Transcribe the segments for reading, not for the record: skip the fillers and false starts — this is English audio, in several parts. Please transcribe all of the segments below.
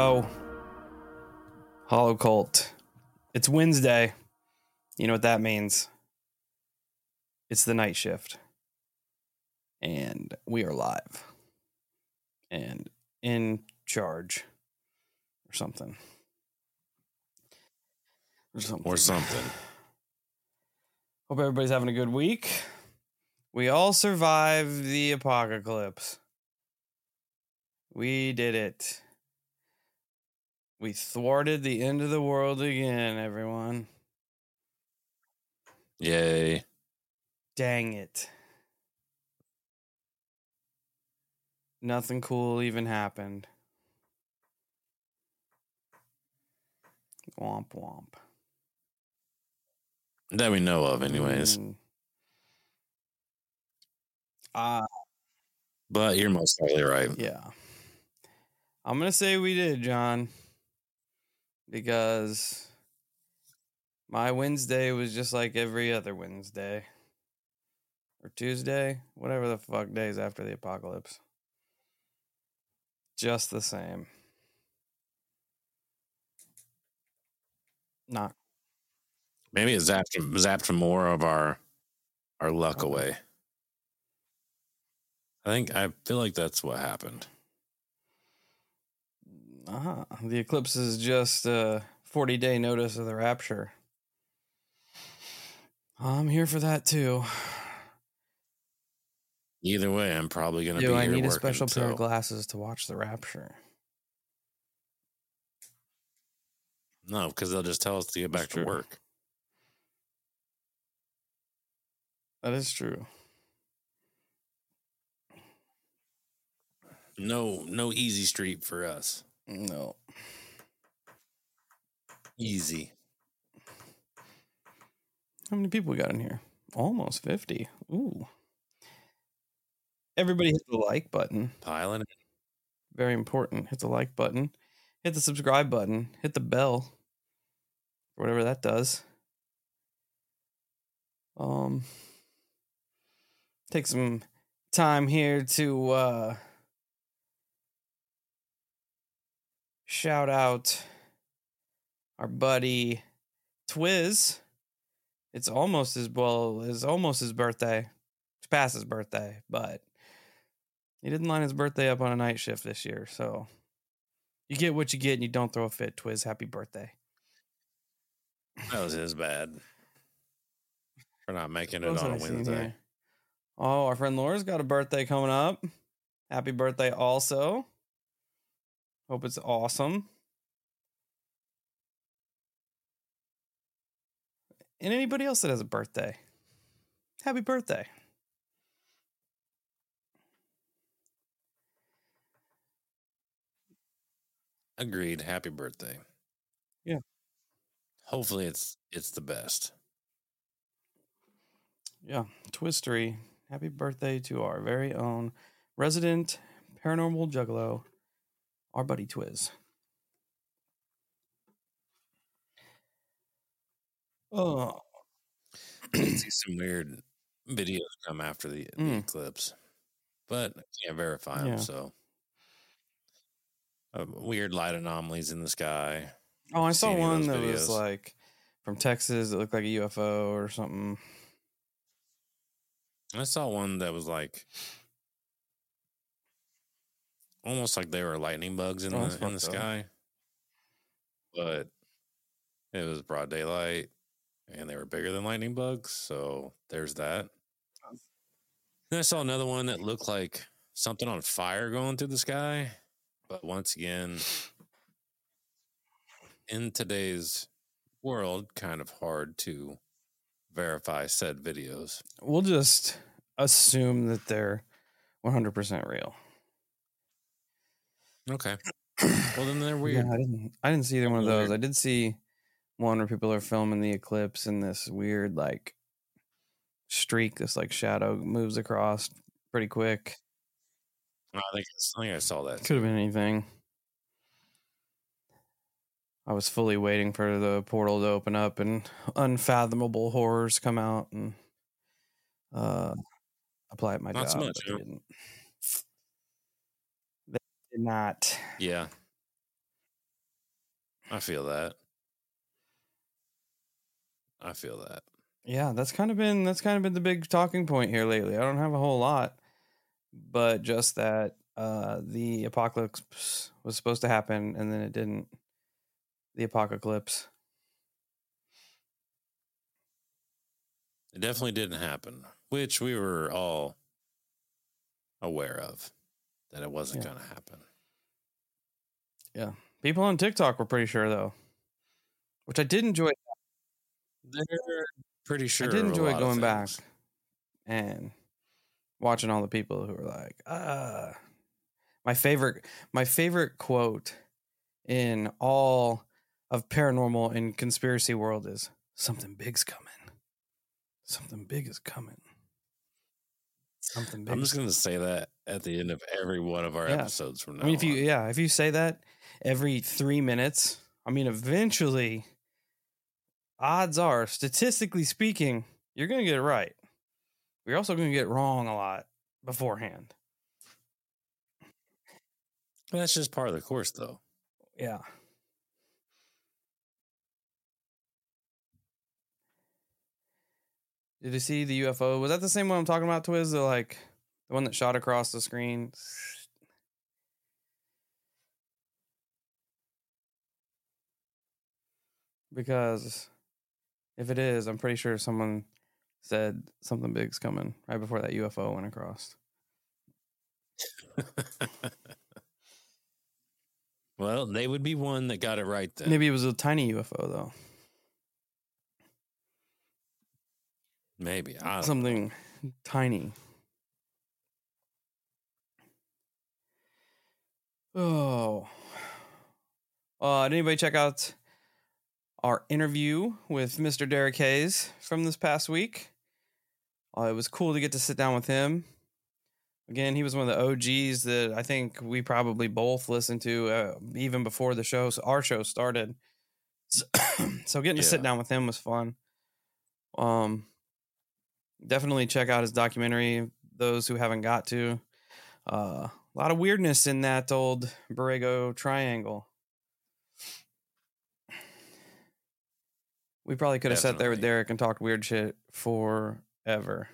go. Hollow Cult. It's Wednesday. You know what that means. It's the night shift. And we are live. And in charge. Or something. Or something. Hope everybody's having a good week. We all survived the apocalypse. We did it. We thwarted the end of the world again, everyone. Yay. Dang it. Nothing cool even happened. Womp womp. That we know of, anyways. But you're most likely right. Yeah. I'm going to say we did, John. Because my Wednesday was just like every other Wednesday. Or Tuesday. Whatever the fuck days after the apocalypse. Just the same. Not. Maybe it zapped more of our luck away. I feel like that's what happened. The eclipse is just a 40-day notice of the rapture. I'm here for that too. Either way, I'm probably going to be here I need working, a special pair of glasses to watch the rapture. No, because they'll just tell us to get back to work. That is true. No easy street for us. No. Easy. How many people we got in here? Almost 50. Ooh. Everybody hit the like button. Piling it. Very important. Hit the like button. Hit the subscribe button. Hit the bell. Whatever that does. Take some time here to shout out our buddy Twiz. It's almost his birthday. It's past his birthday, but he didn't line his birthday up on a night shift this year, so you get what you get and you don't throw a fit, Twiz. Happy birthday. That was his bad. For not making it on a Wednesday. Oh, our friend Laura's got a birthday coming up. Happy birthday also. Hope it's awesome. And anybody else that has a birthday, happy birthday. Agreed. Happy birthday. Yeah. Hopefully it's the best. Yeah. Twistery. Happy birthday to our very own resident paranormal juggalo, our buddy Twiz. Oh. I did see some weird videos come after the eclipse, but I can't verify them, so. Weird light anomalies in the sky. Oh, I saw one that was like from Texas. It looked like a UFO or something. I saw one that was like almost like they were lightning bugs in the sky, but it was broad daylight and they were bigger than lightning bugs. So there's that. Then I saw another one that looked like something on fire going through the sky, but once again, in today's world, kind of hard to verify said videos. We'll just assume that they're 100% real. Okay. Well, then they're weird. Yeah, I didn't see either one of those. I did see one where people are filming the eclipse and this weird like streak, this like shadow moves across pretty quick. I think I saw that. Could have been anything. I was fully waiting for the portal to open up and unfathomable horrors come out and apply at my job. Not so much, but they didn't. They did not. Yeah. I feel that. Yeah, that's kind of been the big talking point here lately. I don't have a whole lot, but just that the apocalypse was supposed to happen and then it didn't. The apocalypse. It definitely didn't happen, which we were all aware of, that it wasn't going to happen. Yeah. People on TikTok were pretty sure, though, which I did enjoy. They're pretty sure. I did enjoy going back and watching all the people who were like, my favorite quote in all of paranormal and conspiracy world is, something big's coming. Something big is coming. Something big. I'm just going to say that at the end of every one of our episodes from now on. If you say that every 3 minutes, I mean, eventually, odds are, statistically speaking, you're going to get it right. You're also going to get it wrong a lot beforehand. Well, that's just part of the course, though. Yeah. Did you see the UFO? Was that the same one I'm talking about, Twiz? The one that shot across the screen? Because if it is, I'm pretty sure someone said something big's coming right before that UFO went across. Well, they would be one that got it right then. Maybe it was a tiny UFO, though. Maybe. Something tiny. Oh. Did anybody check out our interview with Mr. Derek Hayes from this past week? It was cool to get to sit down with him. Again, he was one of the OGs that I think we probably both listened to even before our show started. So getting to sit down with him was fun. Definitely check out his documentary, those who haven't got to. A lot of weirdness in that old Borrego Triangle. We probably could have sat there with Derek and talked weird shit forever.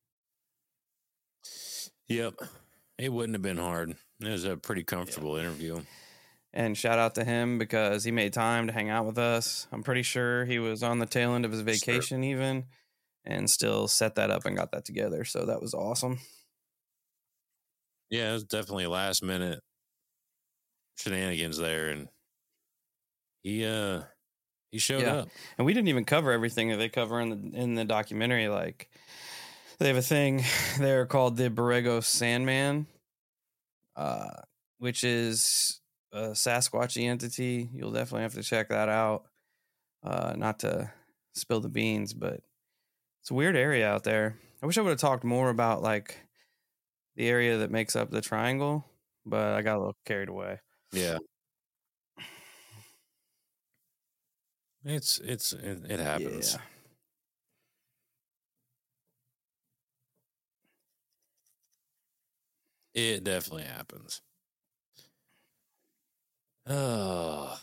Yep. It wouldn't have been hard. It was a pretty comfortable interview. And shout out to him because he made time to hang out with us. I'm pretty sure he was on the tail end of his vacation even, and still set that up and got that together. So that was awesome. Yeah, it was definitely last minute shenanigans there, and he showed up. And we didn't even cover everything that they cover in the documentary. Like, they have a thing there called the Borrego Sandman, which is a Sasquatchy entity. You'll definitely have to check that out. Not to spill the beans, but it's a weird area out there. I wish I would have talked more about like the area that makes up the triangle, but I got a little carried away. Yeah. It happens. Yeah. It definitely happens. Oh.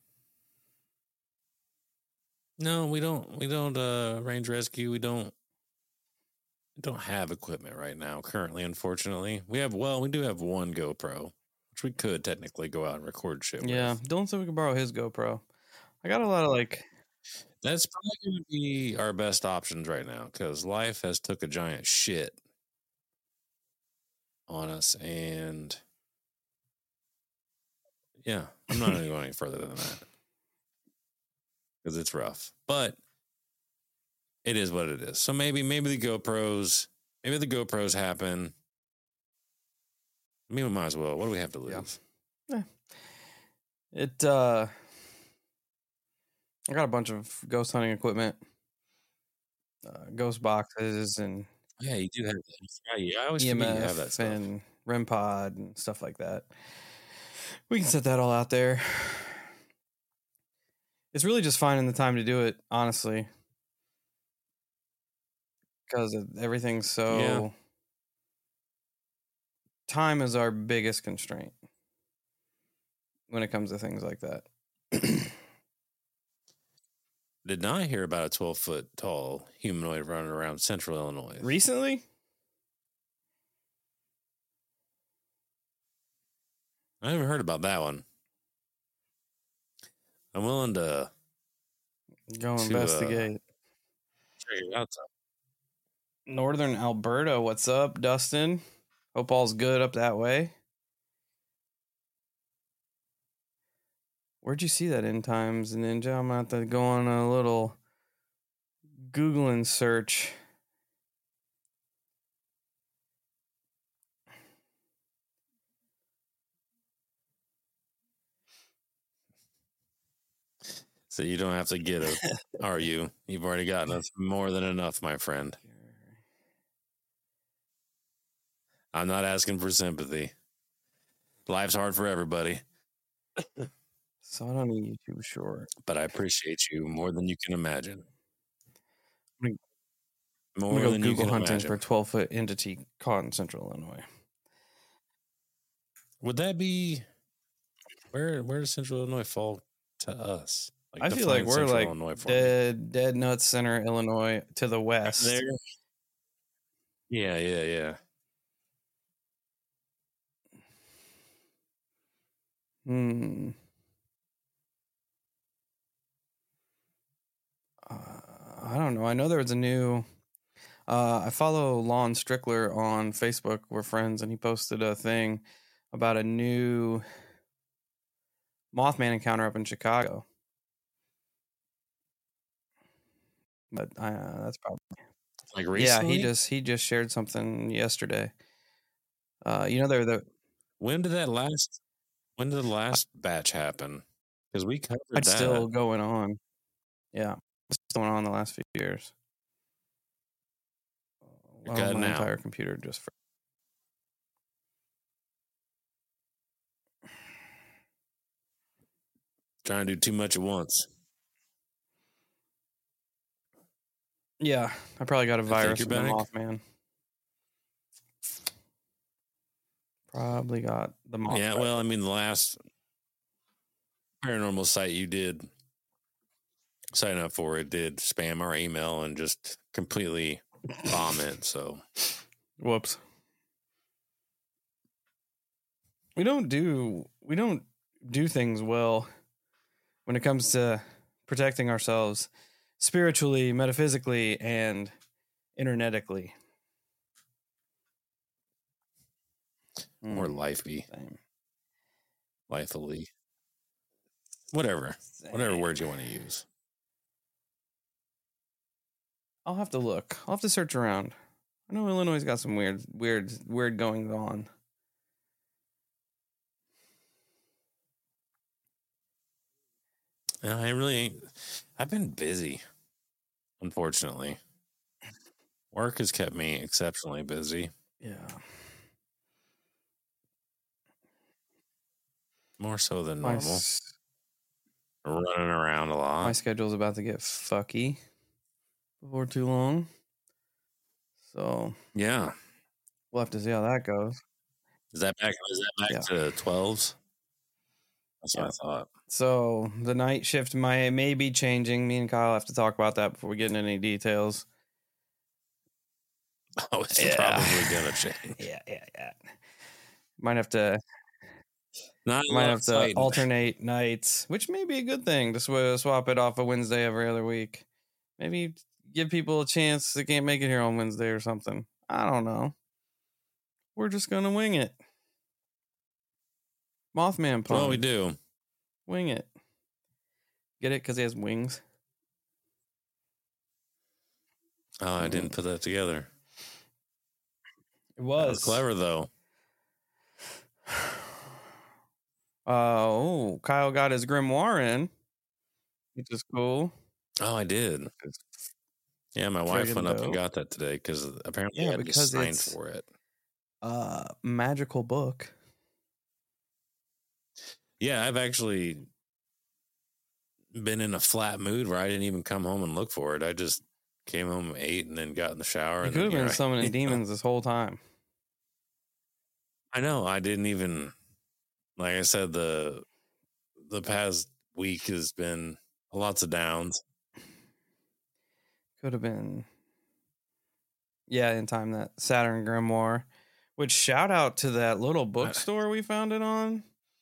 No, we don't range rescue. We don't have equipment right now currently, unfortunately. We do have one GoPro, which we could technically go out and record shit with. Yeah, Dylan said we could borrow his GoPro. I got a lot of that's probably going to be our best options right now because life has took a giant shit on us, and yeah, I'm not going to go any further than that because it's rough, but it is what it is. So maybe the GoPros happen. Maybe we might as well. What do we have to lose? Yeah. I got a bunch of ghost hunting equipment, ghost boxes, and yeah, you do have that. Yeah, I always EMF forget you have that stuff. and REM pod and stuff like that. We can set that all out there. It's really just finding the time to do it, honestly, because everything's so. Yeah. Time is our biggest constraint when it comes to things like that. Did not hear about a 12-foot tall humanoid running around central Illinois. Recently? I haven't heard about that one. I'm willing to go investigate. Check it out. Northern Alberta, what's up, Dustin? Hope all's good up that way. Where'd you see that End Times Ninja? I'm about to go on a little Googling search. So you don't have to get it, are you? You've already gotten us more than enough, my friend. I'm not asking for sympathy. Life's hard for everybody. So I don't need YouTube short. But I appreciate you more than you can imagine. I'm going to go Google hunting for 12-foot entity caught in central Illinois. Would that be... Where does central Illinois fall to us? Like, I feel like we're like dead nuts center Illinois to the west. There. Yeah. I don't know. I know there was a new... I follow Lon Strickler on Facebook. We're friends, and he posted a thing about a new Mothman encounter up in Chicago. But that's probably like recently. Yeah, he just shared something yesterday. They're the... When did the last batch happen? Because we covered that. It's still going on. Yeah, it's still going on the last few years. My entire computer just... Trying to do too much at once. Yeah, I probably got a virus from the Mothman. Probably got the Mothman. Yeah, well, I mean, the last paranormal site you did sign up for, it did spam our email and just completely bomb it, so. Whoops. We don't do things well when it comes to protecting ourselves spiritually, metaphysically, and internetically. Or lifely. Lifely. Whatever words you want to use. I'll have to look. I'll have to search around. I know Illinois got some weird goings on. No, I really ain't. I've been busy, unfortunately. Work has kept me exceptionally busy. Yeah. More so than normal. Running around a lot. My schedule's about to get fucky before too long. So yeah, we'll have to see how that goes. Is that back to 12s? That's what I thought. So the night shift may be changing. Me and Kyle have to talk about that before we get into any details. Oh, it's probably gonna change. Yeah. Might have to alternate nights, which may be a good thing to swap it off a Wednesday every other week. Maybe give people a chance that can't make it here on Wednesday or something. I don't know. We're just gonna wing it. Mothman pun. Well, we do. Wing it. Get it? Because he has wings. Oh, I didn't put that together. It was. That was clever, though. Kyle got his grimoire in, which is cool. Oh, I did. Yeah, my wife went up and got that today because apparently I had to sign for it. Magical book. Yeah, I've actually been in a flat mood where I didn't even come home and look for it. I just came home, ate, and then got in the shower. You could have been summoning demons this whole time. I know. I didn't even, like I said, the past week has been lots of downs. Could have been, yeah, in time that Saturn Grimoire, which shout out to that little bookstore we found it on.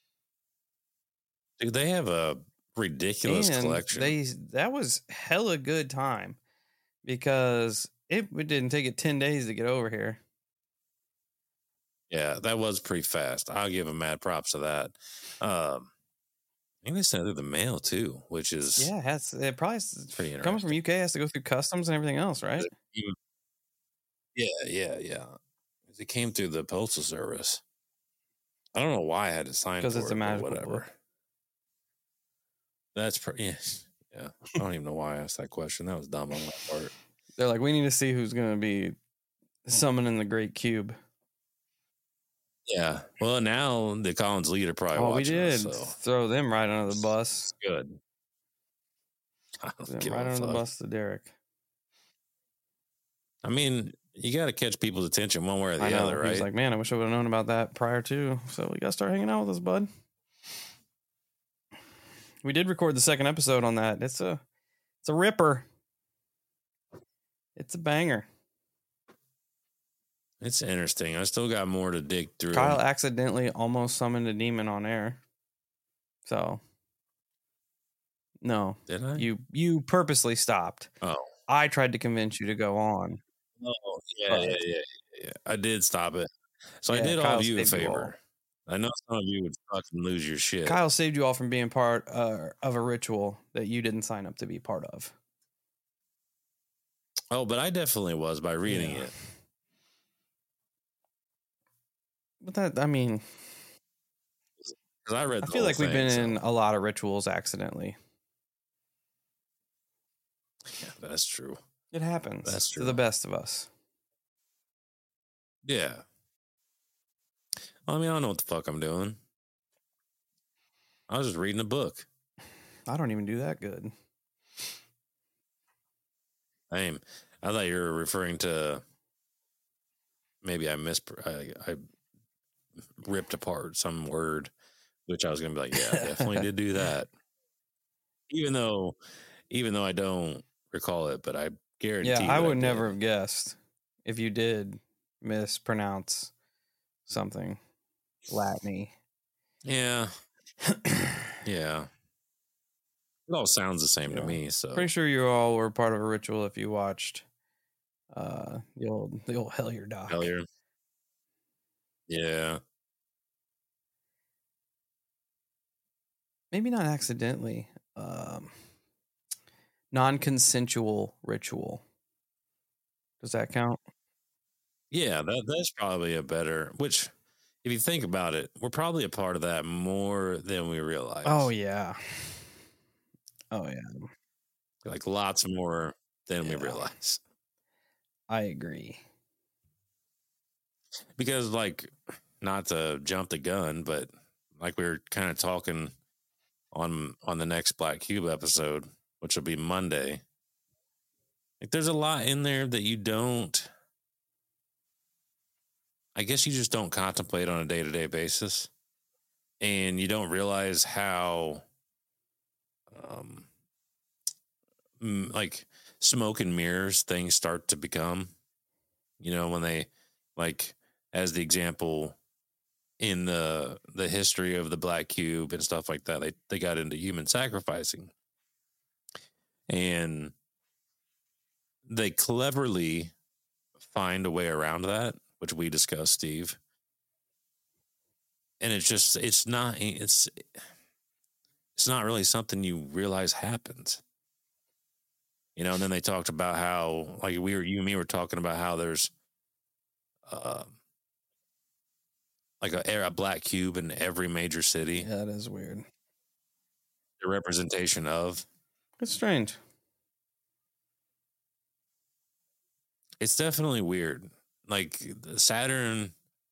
Dude, they have a ridiculous collection. That was hella good time because it didn't take it 10 days to get over here. Yeah, that was pretty fast. I'll give them mad props to that. I think they sent it through the mail too, which is it probably pretty coming from UK has to go through customs and everything else, right? Yeah. It came through the postal service. I don't know why I had to sign for it, it's a magical whatever. Book. That's pretty. Yeah. I don't even know why I asked that question. That was dumb on my part. They're like, we need to see who's going to be summoning the Great Cube. Yeah. Well, now the Collins leader probably watching. We did throw them right under the bus. Good. Right under the bus to Derek. I mean, you got to catch people's attention one way or the other, right? He's like, man, I wish I would have known about that prior to. So we got to start hanging out with us, bud. We did record the second episode on that. It's a ripper. It's a banger. It's interesting. I still got more to dig through. Kyle accidentally almost summoned a demon on air. So, no. Did I? You purposely stopped. Oh. I tried to convince you to go on. Oh, yeah. I did stop it. So I did all of you a favor. I know some of you would fucking lose your shit. Kyle saved you all from being part of a ritual that you didn't sign up to be part of. Oh, but I definitely was by reading it. But that, I mean, because I feel like we've been in a lot of rituals accidentally. Yeah, that's true. It happens. That's true. To the best of us. Yeah. Well, I mean, I don't know what the fuck I'm doing. I was just reading a book. I don't even do that good. I thought you were referring to maybe I ripped apart some word, which I was going to be like, yeah, I definitely did do that. Even though I don't recall it, but I guarantee. Yeah, I would never have guessed if you did mispronounce something Latin-y. Yeah. Yeah. It all sounds the same to me. So pretty sure you all were part of a ritual if you watched the old Hellier doc. Hellier. Yeah. Maybe not accidentally. Non-consensual ritual. Does that count? Yeah, that's probably a better, which if you think about it, we're probably a part of that more than we realize. Oh yeah. Like lots more than we realize. I agree. Because like, not to jump the gun, but like we were kind of talking on the next Black Cube episode, which will be Monday. Like there's a lot in there that you don't, I guess you just don't contemplate on a day-to-day basis. And you don't realize how like smoke and mirrors things start to become, when they, like, as the example in the history of the Black Cube and stuff like that, they got into human sacrificing, and they cleverly find a way around that, which we discussed, Steve. And it's not really something you realize happens. And then they talked about how, like, you and me were talking about how there's like a Black Cube in every major city. Yeah, that is weird. The representation of. It's strange. It's definitely weird. Like, Saturn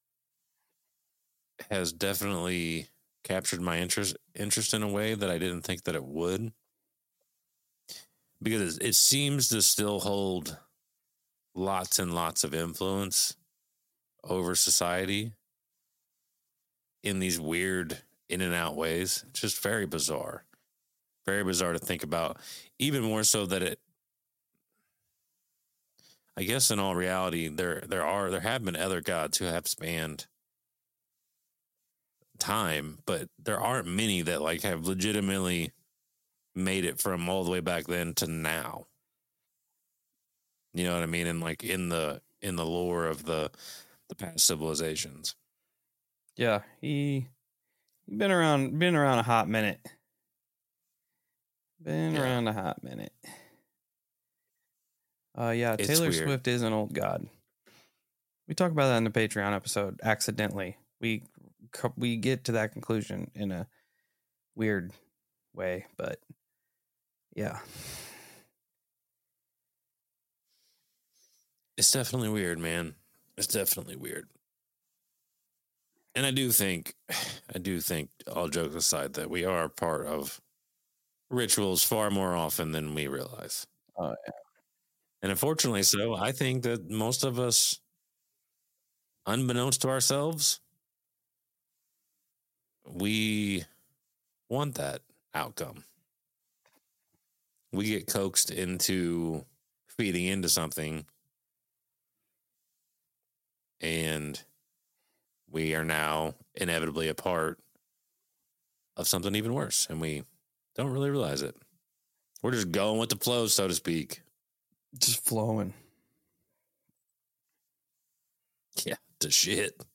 has definitely captured my interest in a way that I didn't think that it would. Because it seems to still hold lots and lots of influence over society in these weird in and out ways. It's just very bizarre. very bizarre to think about. Even more so that it, I guess, in all reality, there have been other gods who have spanned time, but there aren't many that like have legitimately made it from all the way back then to now. You know what I mean? And like in the lore of the past civilizations. Yeah, he been around a hot minute. Around a hot minute. Yeah, It's Taylor weird. Swift is an old god. We talk about that in the Patreon episode. Accidentally, we get to that conclusion in a weird way, but yeah, it's definitely weird, man. It's definitely weird. And I do think, all jokes aside, that we are part of rituals far more often than we realize. Oh yeah. And unfortunately, so I think that most of us, unbeknownst to ourselves, we want that outcome. We get coaxed into feeding into something, and we are now inevitably a part of something even worse, and we don't really realize it. We're just going with the flow, so to speak. Just flowing. Yeah, the shit.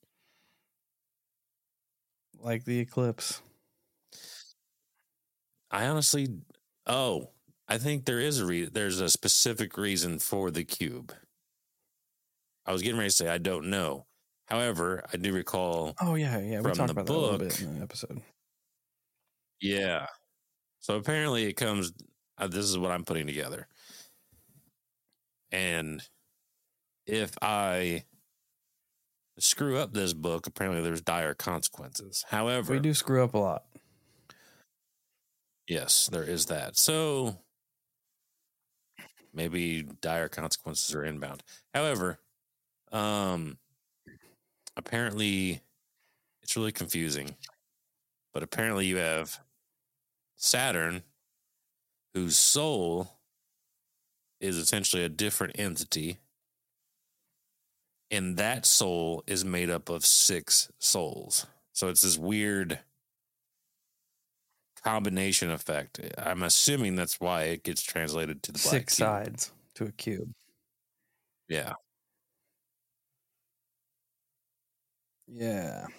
Like the eclipse. I honestly, I think there is there's a specific reason for the cube. I was getting ready to say I don't know. However, I do recall. Oh yeah. We from talked the about that a little bit in the episode. Yeah. So apparently it comes. This is what I'm putting together. And if I screw up this book, apparently there's dire consequences. However, we do screw up a lot. Yes, there is that. So maybe dire consequences are inbound. However, apparently it's really confusing. But apparently you have Saturn, whose soul is essentially a different entity. And that soul is made up of 6 souls. So it's this weird combination effect. I'm assuming that's why it gets translated to the black 6 cube. sides to a cube. Yeah. Yeah.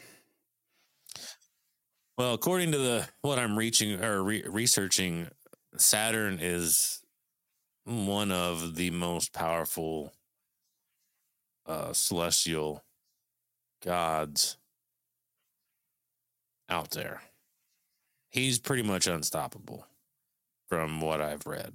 Well, according to what I'm researching, Saturn is one of the most powerful celestial gods out there. He's pretty much unstoppable from what I've read.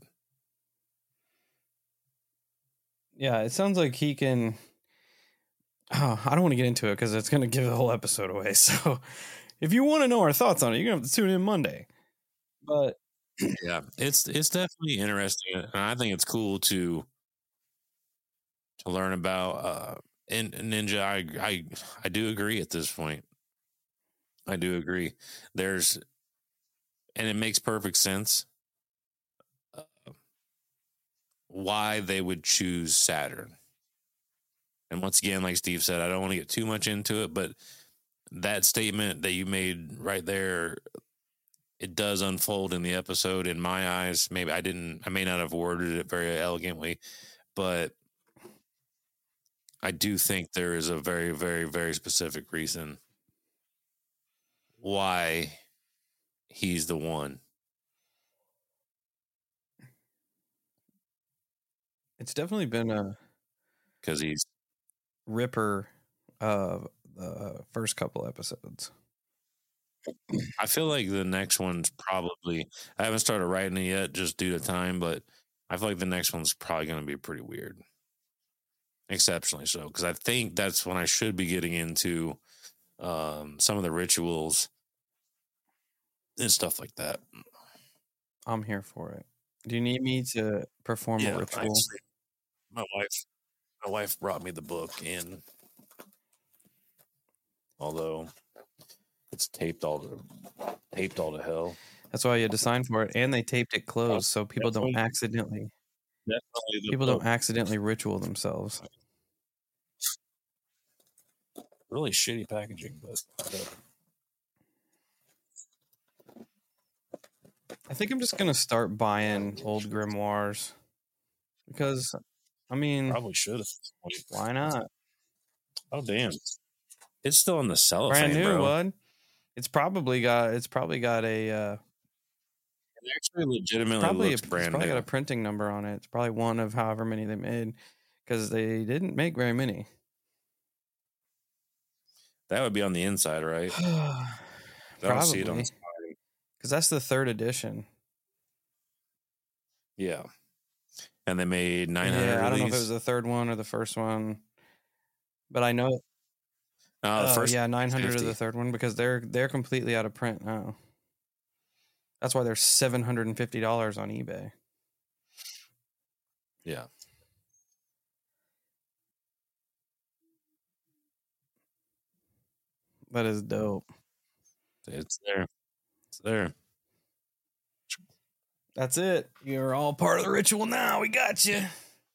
Yeah, it sounds like he can. Oh, I don't want to get into it because it's going to give the whole episode away. So if you want to know our thoughts on it, you're going to have to tune in Monday. But yeah, it's definitely interesting. And I think it's cool to learn about and Ninja. I do agree at this point. I do agree. And it makes perfect sense why they would choose Saturn. And once again, like Steve said, I don't want to get too much into it, but that statement that you made right there, it does unfold in the episode in my eyes. Maybe I may not have worded it very elegantly, but I do think there is a very, very, very specific reason why he's the one. it's definitely been a because he's ripper of the first couple episodes. I feel like the next one's probably, I haven't started writing it yet just due to time, but I feel like the next one's probably going to be pretty weird. Exceptionally so, because I think that's when I should be getting into some of the rituals and stuff like that. I'm here for it. Do you need me to perform a ritual? Actually, my wife brought me the book, and although it's taped all to hell. That's why you had to sign for it, and they taped it closed so people don't accidentally ritual themselves. Really shitty packaging, but I think I'm just gonna start buying old grimoires because, I mean, probably should have. Why not? Oh damn! It's still in the cellophane, brand new, bro. bud. It's probably got a. It actually legitimately looks brand new. It's probably got a printing number on it. It's probably one of however many they made, because they didn't make very many. That would be on the inside, right? I don't see it on the side. Because that's the 3rd edition. Yeah. And they made 900 Yeah, I don't know if it was the 3rd one or the first one, but I know. The first, 900 is the 3rd one, because they're completely out of print now. That's why they're $750 on eBay. Yeah. That is dope. It's there. It's there. That's it. You're all part of the ritual now. We got you.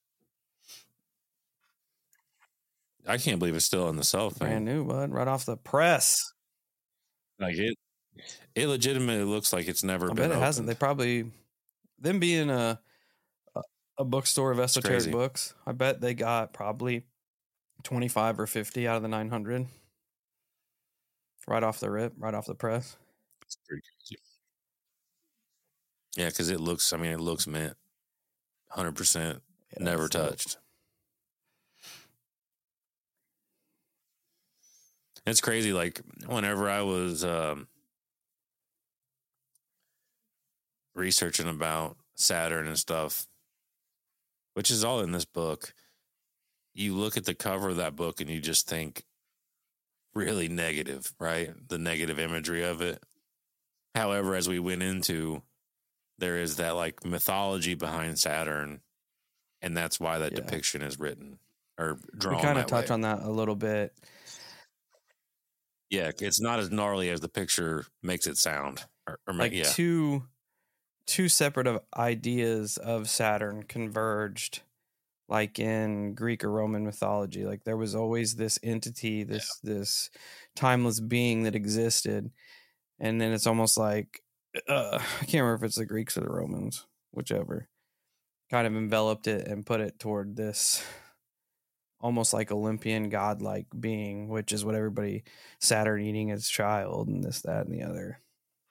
I can't believe it's still in the cellophane. Brand new, bud. Right off the press. Like it legitimately looks like it's never been opened. It hasn't. They probably, them being a bookstore of esoteric books, I bet they got probably 25 or 50 out of the 900. Right off the rip, right off the press. It's pretty crazy. Yeah, because it looks mint. 100%. Never touched. It's crazy. Like, whenever I was researching about Saturn and stuff, which is all in this book, you look at the cover of that book and you just think really negative, right? The negative imagery of it. However, as we went into, there is that like mythology behind Saturn, and that's why that depiction is written or drawn. We kind of touch on that a little bit. Yeah, it's not as gnarly as the picture makes it sound. Two separate ideas of Saturn converged, like in Greek or Roman mythology. Like, there was always this entity, this timeless being that existed, and then it's almost like I can't remember if it's the Greeks or the Romans, whichever, kind of enveloped it and put it toward this almost like Olympian godlike being, which is what everybody, Saturn eating its child and this, that, and the other.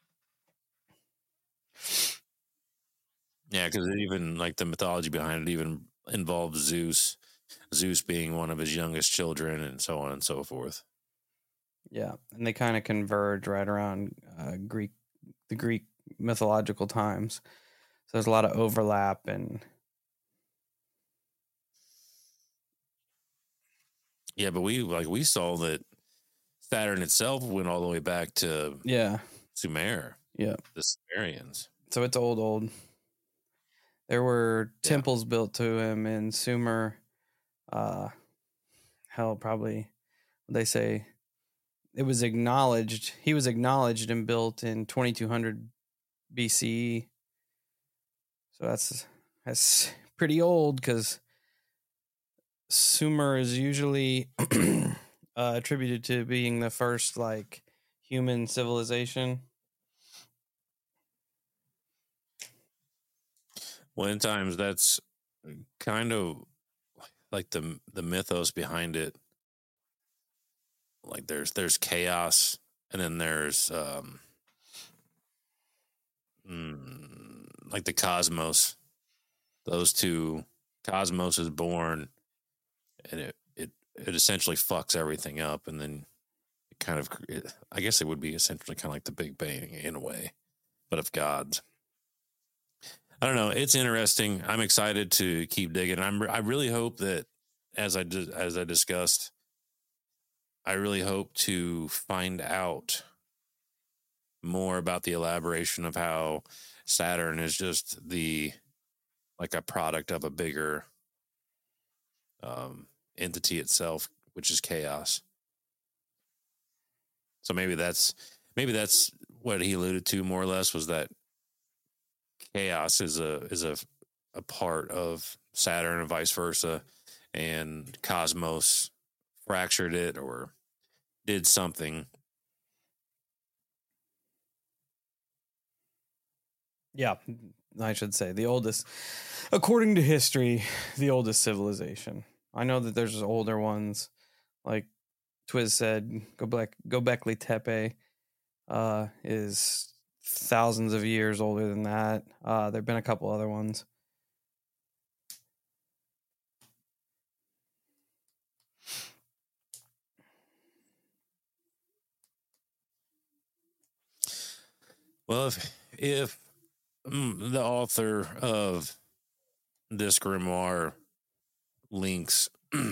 Yeah, because it even, like, the mythology behind it even involves Zeus being one of his youngest children, and so on and so forth. Yeah, and they kind of converge right around the Greek mythological times. So there's a lot of overlap. And yeah, but we saw that Saturn itself went all the way back to Sumer. Yeah, the Sumerians. So it's old. There were temples built to him in Sumer. Hell, probably they say it was acknowledged. He was acknowledged and built in 2200 BCE. So that's pretty old, because Sumer is usually attributed to being the first like human civilization. Well, in times that's kind of like the mythos behind it. Like there's chaos, and then there's like the cosmos. Those two, cosmos is born, and it essentially fucks everything up, and then it kind of, I guess it would be essentially kind of like the Big Bang in a way, but of gods. I don't know. It's interesting. I'm excited to keep digging. I really hope that, as I discussed, I really hope to find out more about the elaboration of how Saturn is just like a product of a bigger entity itself, which is chaos. So maybe that's what he alluded to more or less, was that chaos is a part of Saturn and vice versa, and Cosmos fractured it or did something. Yeah, I should say the oldest, according to history, the oldest civilization. I know that there's older ones, like Twiz said, Göbekli Tepe is thousands of years older than that. There've been a couple other ones. Well, if the author of this grimoire links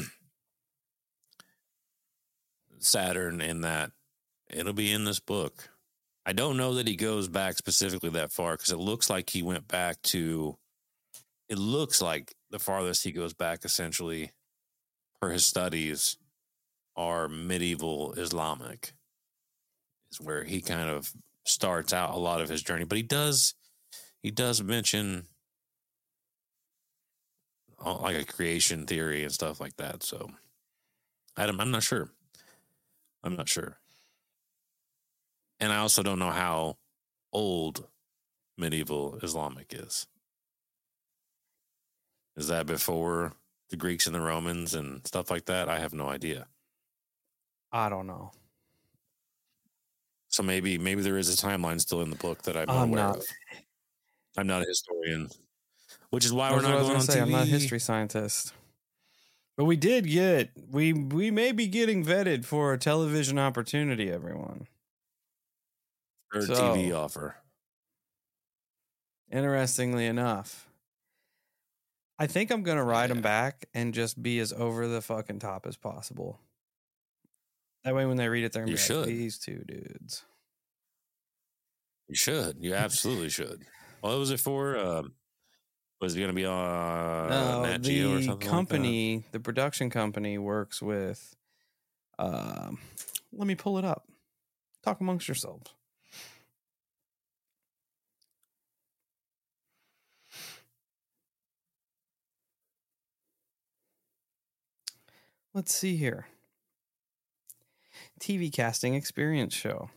Saturn in that, it'll be in this book. I don't know that he goes back specifically that far because it looks like he went back to, it looks like the farthest he goes back essentially for his studies are medieval Islamic, is where he kind of starts out a lot of his journey. But he does mention like a creation theory and stuff like that. So Adam, I'm not sure. And I also don't know how old medieval Islamic is. Is that before the Greeks and the Romans and stuff like that? I have no idea. I don't know. So maybe there is a timeline still in the book that I'm unaware of. I'm not a historian, which is why we're not going on TV. I'm not a history scientist. But we did get, we may be getting vetted for a television opportunity, everyone. Or TV offer. Interestingly enough, I think I'm going to ride them back and just be as over the fucking top as possible. That way when they read it, they're going to be like, these two dudes. You should. You absolutely should. What was it for? Was it going to be on Nat Geo or something company, like that? The production company works with, let me pull it up. Talk amongst yourselves. Let's see here. TV Casting Experience Show.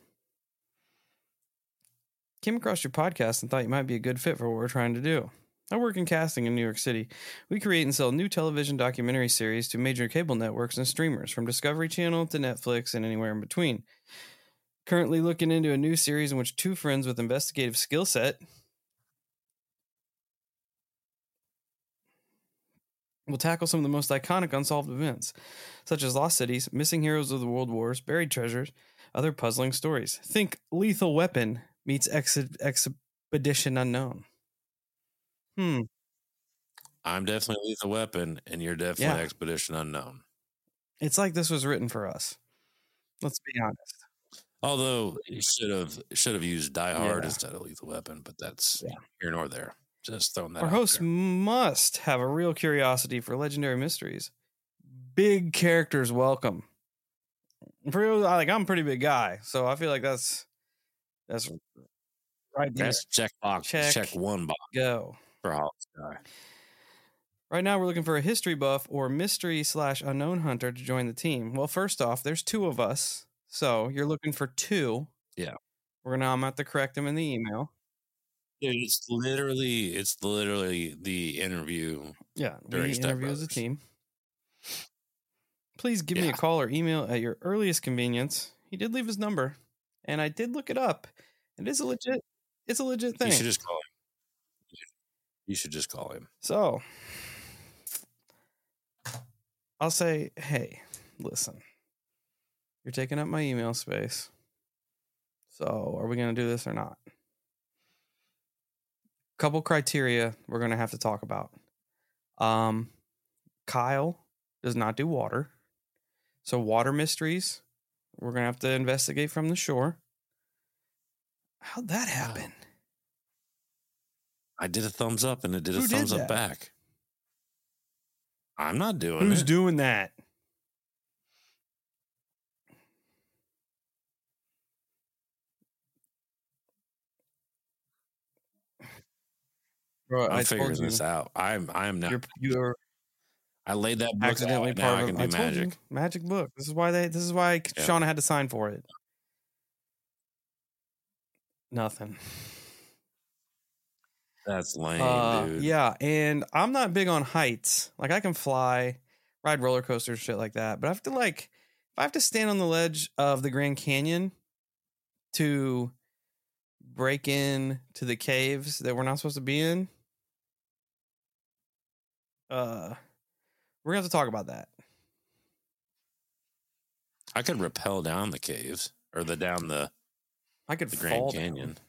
Came across your podcast and thought you might be a good fit for what we're trying to do. I work in casting in New York City. We create and sell new television documentary series to major cable networks and streamers, from Discovery Channel to Netflix and anywhere in between. Currently looking into a new series in which two friends with investigative skill set will tackle some of the most iconic unsolved events, such as lost cities, missing heroes of the world wars, buried treasures, other puzzling stories. Think Lethal Weapon meets Expedition Unknown. I'm definitely Lethal Weapon, and you're definitely Expedition Unknown. It's like this was written for us. Let's be honest. Although you should have used Die Hard instead of Lethal Weapon, but that's here nor there. Just throwing that out. Our hosts must have a real curiosity for legendary mysteries. Big characters welcome. For real, I'm a pretty big guy, so I feel like that's right there. That's check one box. Go for Hollis Guy. Right now, we're looking for a history buff or mystery/unknown hunter to join the team. Well, first off, there's two of us, so you're looking for two. Yeah, I'm gonna have to correct them in the email. Dude, it's literally the interview. Yeah, we interview as a team. Please give me a call or email at your earliest convenience. He did leave his number, and I did look it up. It's a legit thing. You should just call him. You should just call him. So I'll say, hey, listen, you're taking up my email space. So are we going to do this or not? Couple criteria we're going to have to talk about. Kyle does not do water. So water mysteries, we're going to have to investigate from the shore. How'd that happen? I did a thumbs up and it did a thumbs up back. I'm not doing it. Who's doing that? Bro, I'm figuring this out. I'm not. You're I laid that book accidentally out, now part I of can I do told magic. you, magic book. This is why Shauna had to sign for it. Nothing. That's lame, dude. Yeah, and I'm not big on heights. Like I can fly, ride roller coasters, shit like that. But I have to if I have to stand on the ledge of the Grand Canyon to break in to the caves that we're not supposed to be in, we're gonna have to talk about that. I could rappel down the caves or down the Grand Canyon. Down.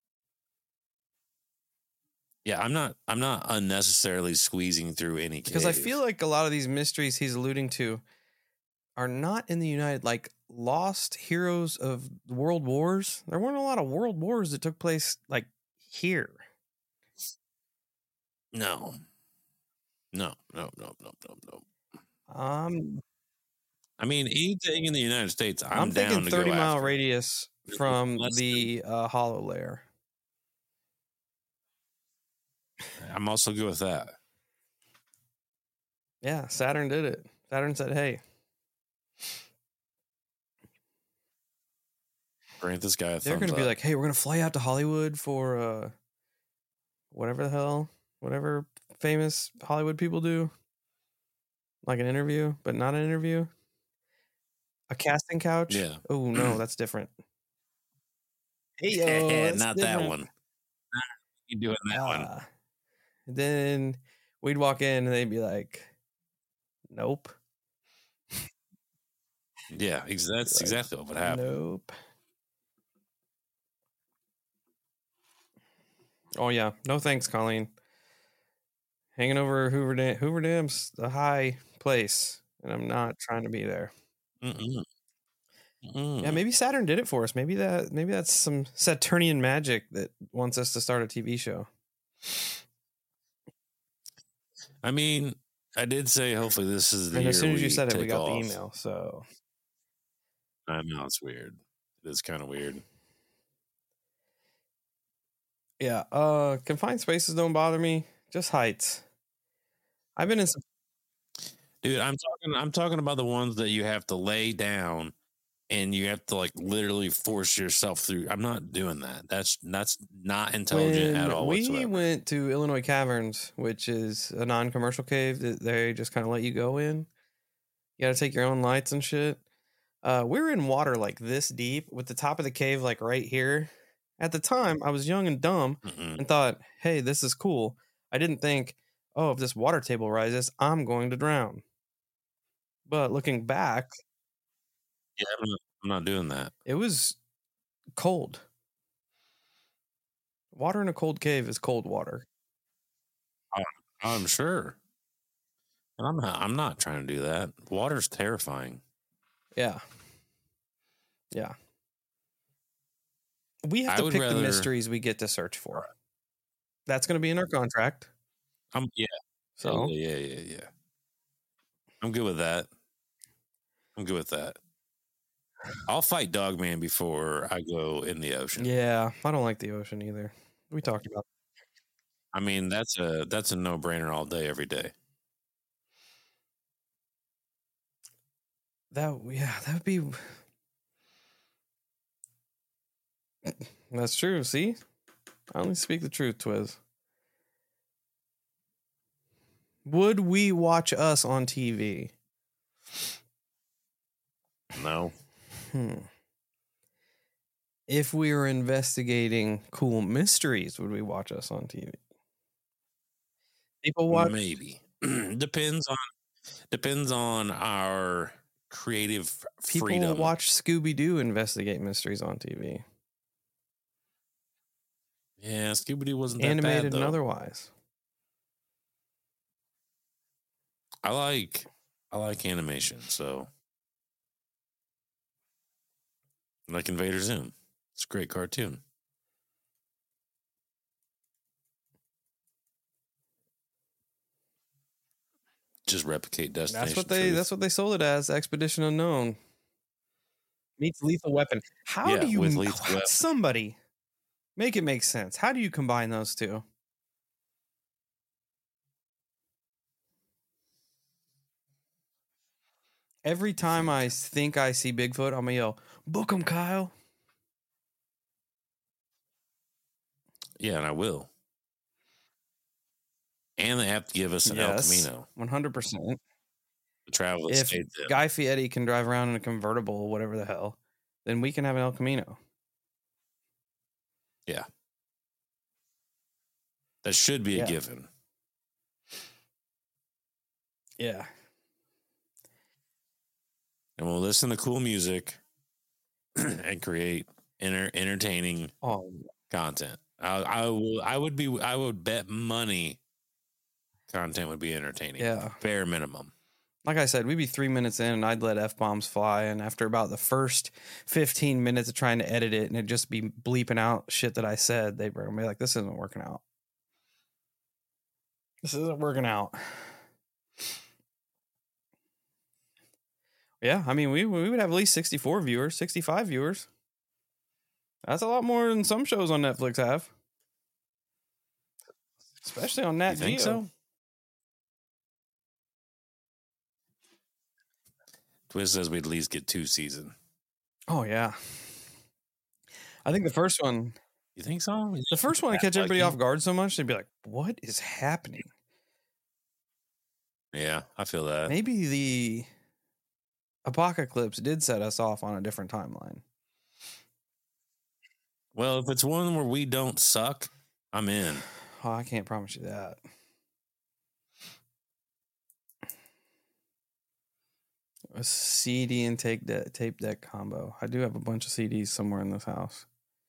Yeah, I'm not unnecessarily squeezing through any cave. Because I feel like a lot of these mysteries he's alluding to are not in the United, like lost heroes of world wars. There weren't a lot of world wars that took place like here. No. I mean, anything in the United States, I'm down thinking to 30-mile radius from the hollow layer. I'm also good with that. Yeah, Saturn did it. Saturn said, "Hey, grant this guy a they're going to be like, hey, we're going to fly out to Hollywood for whatever famous Hollywood people do, like an interview, but not an interview, a casting couch. Yeah. Oh no, that's different. Hey, yo, not different. That one. You doing that one? Then we'd walk in and they'd be like, nope. Yeah, that's exactly what would happen. Nope. Oh yeah, no thanks, Colleen. Hanging over Hoover Dam's a high place, and I'm not trying to be there. Yeah, maybe Saturn did it for us. Maybe that's some Saturnian magic that wants us to start a TV show. I mean, I did say hopefully this is the and year. As soon as you said it, we got off. the email. So I know it's weird. It is kind of weird. Yeah, confined spaces don't bother me. Just heights. I've been in some. Dude, I'm talking about the ones that you have to lay down and you have to like literally force yourself through. I'm not doing that. That's not intelligent at all. We went to Illinois Caverns, which is a non-commercial cave that they just kind of let you go in. You got to take your own lights and shit. We were in water like this deep with the top of the cave like right here. At the time, I was young and dumb and thought, hey, this is cool. I didn't think, oh, if this water table rises, I'm going to drown. But looking back, yeah, I'm not doing that. It was cold. Water in a cold cave is cold water. I'm sure. And I'm not trying to do that. Water's terrifying. Yeah. Yeah. We have to pick the mysteries we get to search for. That's going to be in our contract. Yeah. So yeah. I'm good with that. I'll fight Dogman before I go in the ocean. Yeah, I don't like the ocean either. We talked about that. I mean, that's a no-brainer all day, every day. That would be. That's true. See, I only speak the truth, Twiz. Would we watch us on TV? No. If we were investigating cool mysteries, would we watch us on TV? People watch. Maybe. Depends on our creative freedom. People watch Scooby-Doo investigate mysteries on TV. Yeah, Scooby-Doo wasn't that animated bad, though. And otherwise. I like animation, so like Invader Zim. It's a great cartoon. Just replicate Destination. That's what they sold it as. Expedition Unknown meets Lethal Weapon. How do you somebody make it make sense? How do you combine those two? Every time I think I see Bigfoot, I'm going to yell, "Book him, Kyle." Yeah, and I will. And they have to give us an El Camino. 100%. The travel if Guy Fieri can drive around in a convertible or whatever the hell, then we can have an El Camino. Yeah. That should be a given. Yeah. And we'll listen to cool music and create entertaining content. I would bet money content would be entertaining. Yeah. Bare minimum. Like I said, we'd be 3 minutes in and I'd let F-bombs fly. And after about the first 15 minutes of trying to edit it and it'd just be bleeping out shit that I said, they'd be like, this isn't working out. This isn't working out. Yeah, I mean, we would have at least 64 viewers, 65 viewers. That's a lot more than some shows on Netflix have. Especially on Nat Geo. You think so? Twiz says we'd at least get 2 seasons. Oh, yeah. I think the first one... You think so? The first one to catch everybody off guard so much, they'd be like, what is happening? Yeah, I feel that. Maybe the apocalypse did set us off on a different timeline. Well, if it's one where we don't suck, I'm in. Oh, I can't promise you that. A CD and tape deck combo. I do have a bunch of CDs somewhere in this house.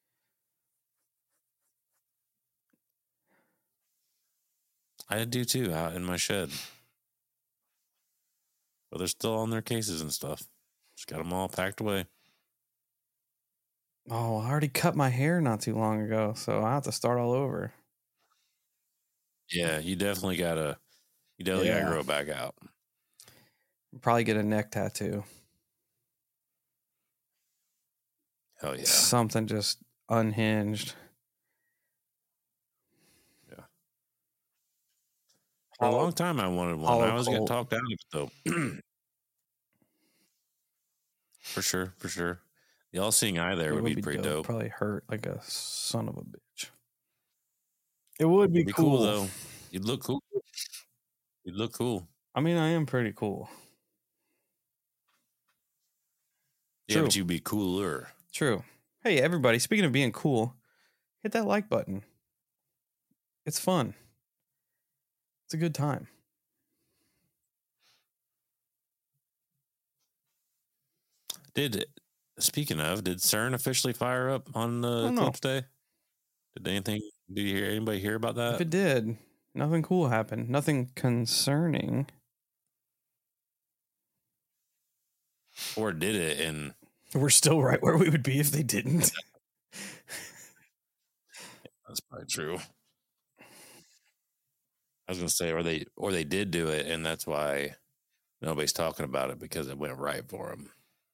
I do too, out in my shed. But they're still on their cases and stuff. Just got them all packed away. Oh, I already cut my hair not too long ago, so I have to start all over. Yeah, you definitely gotta grow it back out. Probably get a neck tattoo. Hell yeah. Something just unhinged. Yeah. For a long time I wanted one. I was getting talked out of it though. For sure. The all-seeing eye there would be pretty dope. Probably hurt like a son of a bitch. It would be cool though. You'd look cool. I mean, I am pretty cool. Yeah, but you'd be cooler. True. Hey, everybody, speaking of being cool, hit that like button. It's fun. It's a good time. Speaking of, did CERN officially fire up on the Eclipse Day? Did you hear anybody hear about that? If it did, nothing cool happened. Nothing concerning. Or did it? And we're still right where we would be if they didn't. That's probably true. I was gonna say, or they did do it, and that's why nobody's talking about it because it went right for them.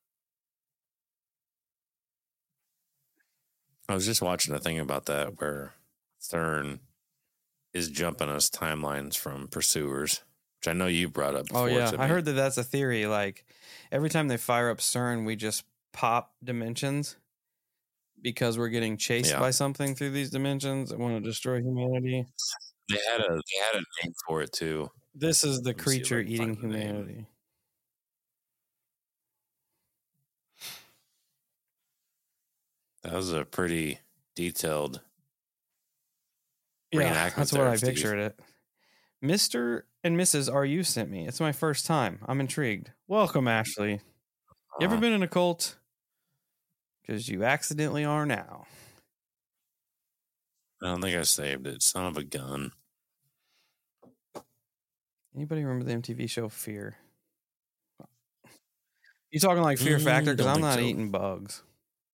I was just watching a thing about that where CERN is jumping us timelines from Pursuers, which I know you brought up before. Oh, yeah. I heard that that's a theory. Like, every time they fire up CERN, we just pop dimensions because we're getting chased by something through these dimensions that want to destroy humanity. They had a name for it, too. This is the creature eating humanity. That was a pretty detailed reenactment. That's what I pictured it. Mr. and Mrs. RU sent me. It's my first time. I'm intrigued. Welcome, Ashley. You ever been in a cult? Because you accidentally are now. I don't think I saved it. Son of a gun. Anybody remember the MTV show Fear? You talking like Fear Factor? Because I'm not eating bugs.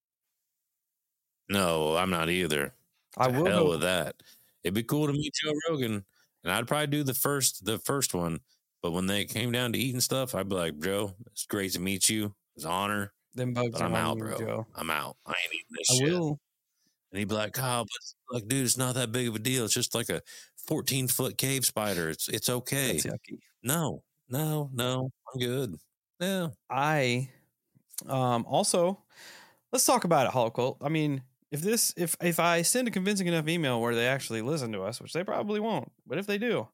No, I'm not either. I will hell with that. It'd be cool to meet Joe Rogan, and I'd probably do the first one. But when they came down to eating stuff, I'd be like, Joe, it's great to meet you. It's an honor. Them bugs. But I'm out, bro. Joe. I'm out. I ain't eating this shit. I will. And he'd be like, Kyle, but like, dude, it's not that big of a deal. It's just like a 14-foot cave spider. It's okay. That's yucky. No, I'm good. Yeah. I also, let's talk about it, Holocult. I mean, if I send a convincing enough email where they actually listen to us, which they probably won't, but if they do,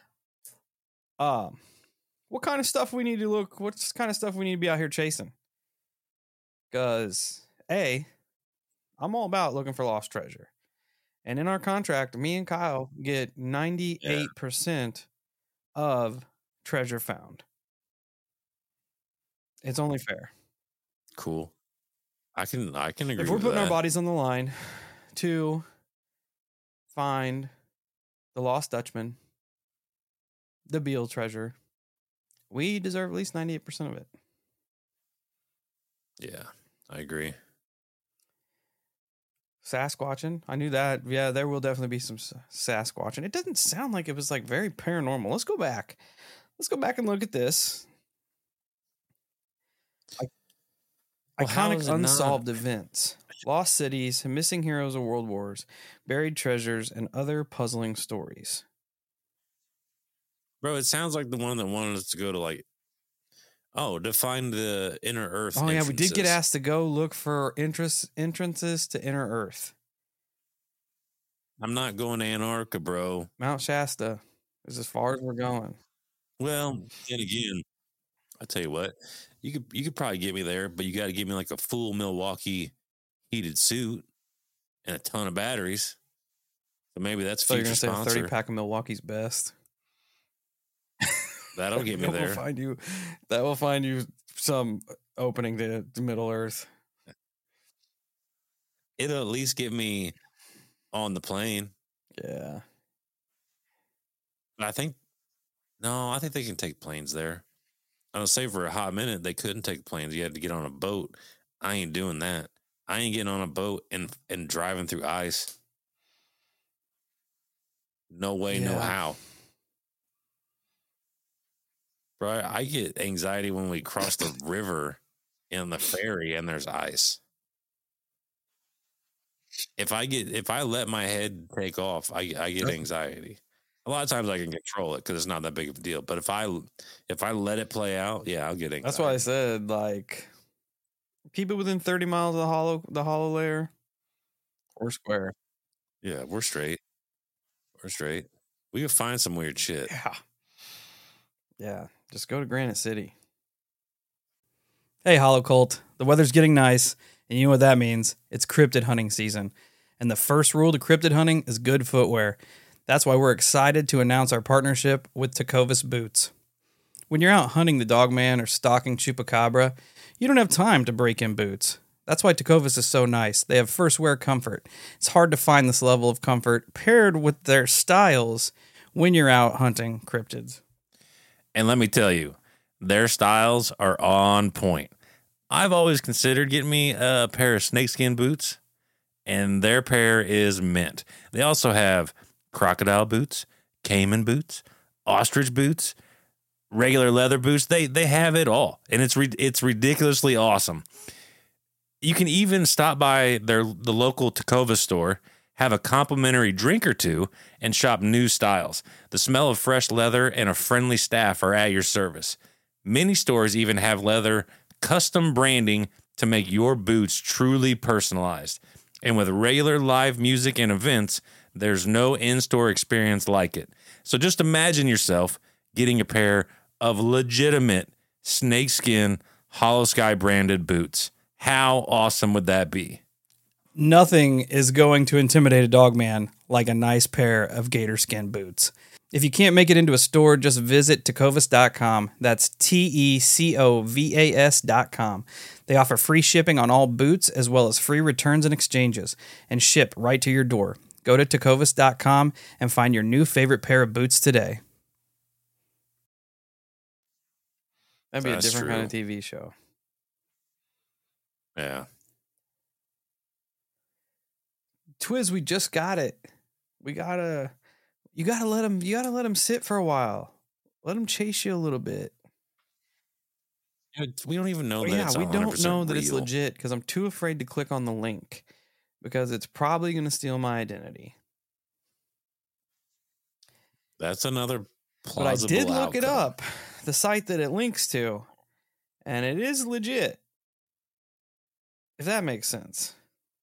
what kind of stuff we need to look? What kind of stuff we need to be out here chasing? Because I'm all about looking for lost treasure, and in our contract, me and Kyle get 98% of treasure found. It's only fair. Cool. I can agree. If we're with putting that. our bodies on the line to find the Lost Dutchman, the Beale treasure, we deserve at least 98% of it. Yeah, I agree. Sasquatching, I knew that. Yeah, there will definitely be some Sasquatching. It doesn't sound like it was like very paranormal. Let's go back. Let's go back and look at this. Iconic unsolved events, lost cities, missing heroes of world wars, buried treasures, and other puzzling stories. Bro, it sounds like the one that wanted us to go to to find the Inner Earth. Oh, yeah, we did get asked to go look for entrances to Inner Earth. I'm not going to Antarctica, bro. Mount Shasta is as far as we're going. Well, then again, I tell you what, you could probably get me there, but you got to give me like a full Milwaukee heated suit and a ton of batteries. So maybe that's so future you're gonna sponsor. say a 30-pack of Milwaukee's Best. That'll get me there. That will find you some opening to Middle Earth. It'll at least get me on the plane. Yeah. I think they can take planes there. I would say for a hot minute they couldn't take planes. You had to get on a boat. I ain't doing that. I ain't getting on a boat and driving through ice. No way, no how. Bro, I get anxiety when we cross the river in the ferry and there's ice. If I let my head take off, I get anxiety. A lot of times I can control it because it's not that big of a deal. But if I let it play out, yeah, I'll get anxiety. That's why I said, like, keep it within 30 miles of the hollow layer. Or square. Yeah, we're straight. We're straight. We can find some weird shit. Yeah. Just go to Granite City. Hey, Holocult. The weather's getting nice, and you know what that means. It's cryptid hunting season. And the first rule to cryptid hunting is good footwear. That's why we're excited to announce our partnership with Tecovas Boots. When you're out hunting the Dogman or stalking Chupacabra, you don't have time to break in boots. That's why Tecovas is so nice. They have first wear comfort. It's hard to find this level of comfort paired with their styles when you're out hunting cryptids. And let me tell you, their styles are on point. I've always considered getting me a pair of snakeskin boots, and their pair is mint. They also have crocodile boots, caiman boots, ostrich boots, regular leather boots. They have it all, and it's ridiculously awesome. You can even stop by the local Tecovas store, have a complimentary drink or two, and shop new styles. The smell of fresh leather and a friendly staff are at your service. Many stores even have leather custom branding to make your boots truly personalized. And with regular live music and events, there's no in-store experience like it. So just imagine yourself getting a pair of legitimate snakeskin Hollow Sky branded boots. How awesome would that be? Nothing is going to intimidate a dogman like a nice pair of gator skin boots. If you can't make it into a store, just visit tecovas.com. That's TECOVAS.com. They offer free shipping on all boots as well as free returns and exchanges and ship right to your door. Go to tecovas.com and find your new favorite pair of boots today. That'd be a different kind of TV show. Yeah. Twiz, we just got it. You gotta let him sit for a while. Let him chase you a little bit. We don't even know that it's 100% we don't know that real. it's legit because I'm too afraid to click on the link because it's probably going to steal my identity. That's another plausible But I did look outcome. it up, the site that it links to, And it is legit. If that makes sense.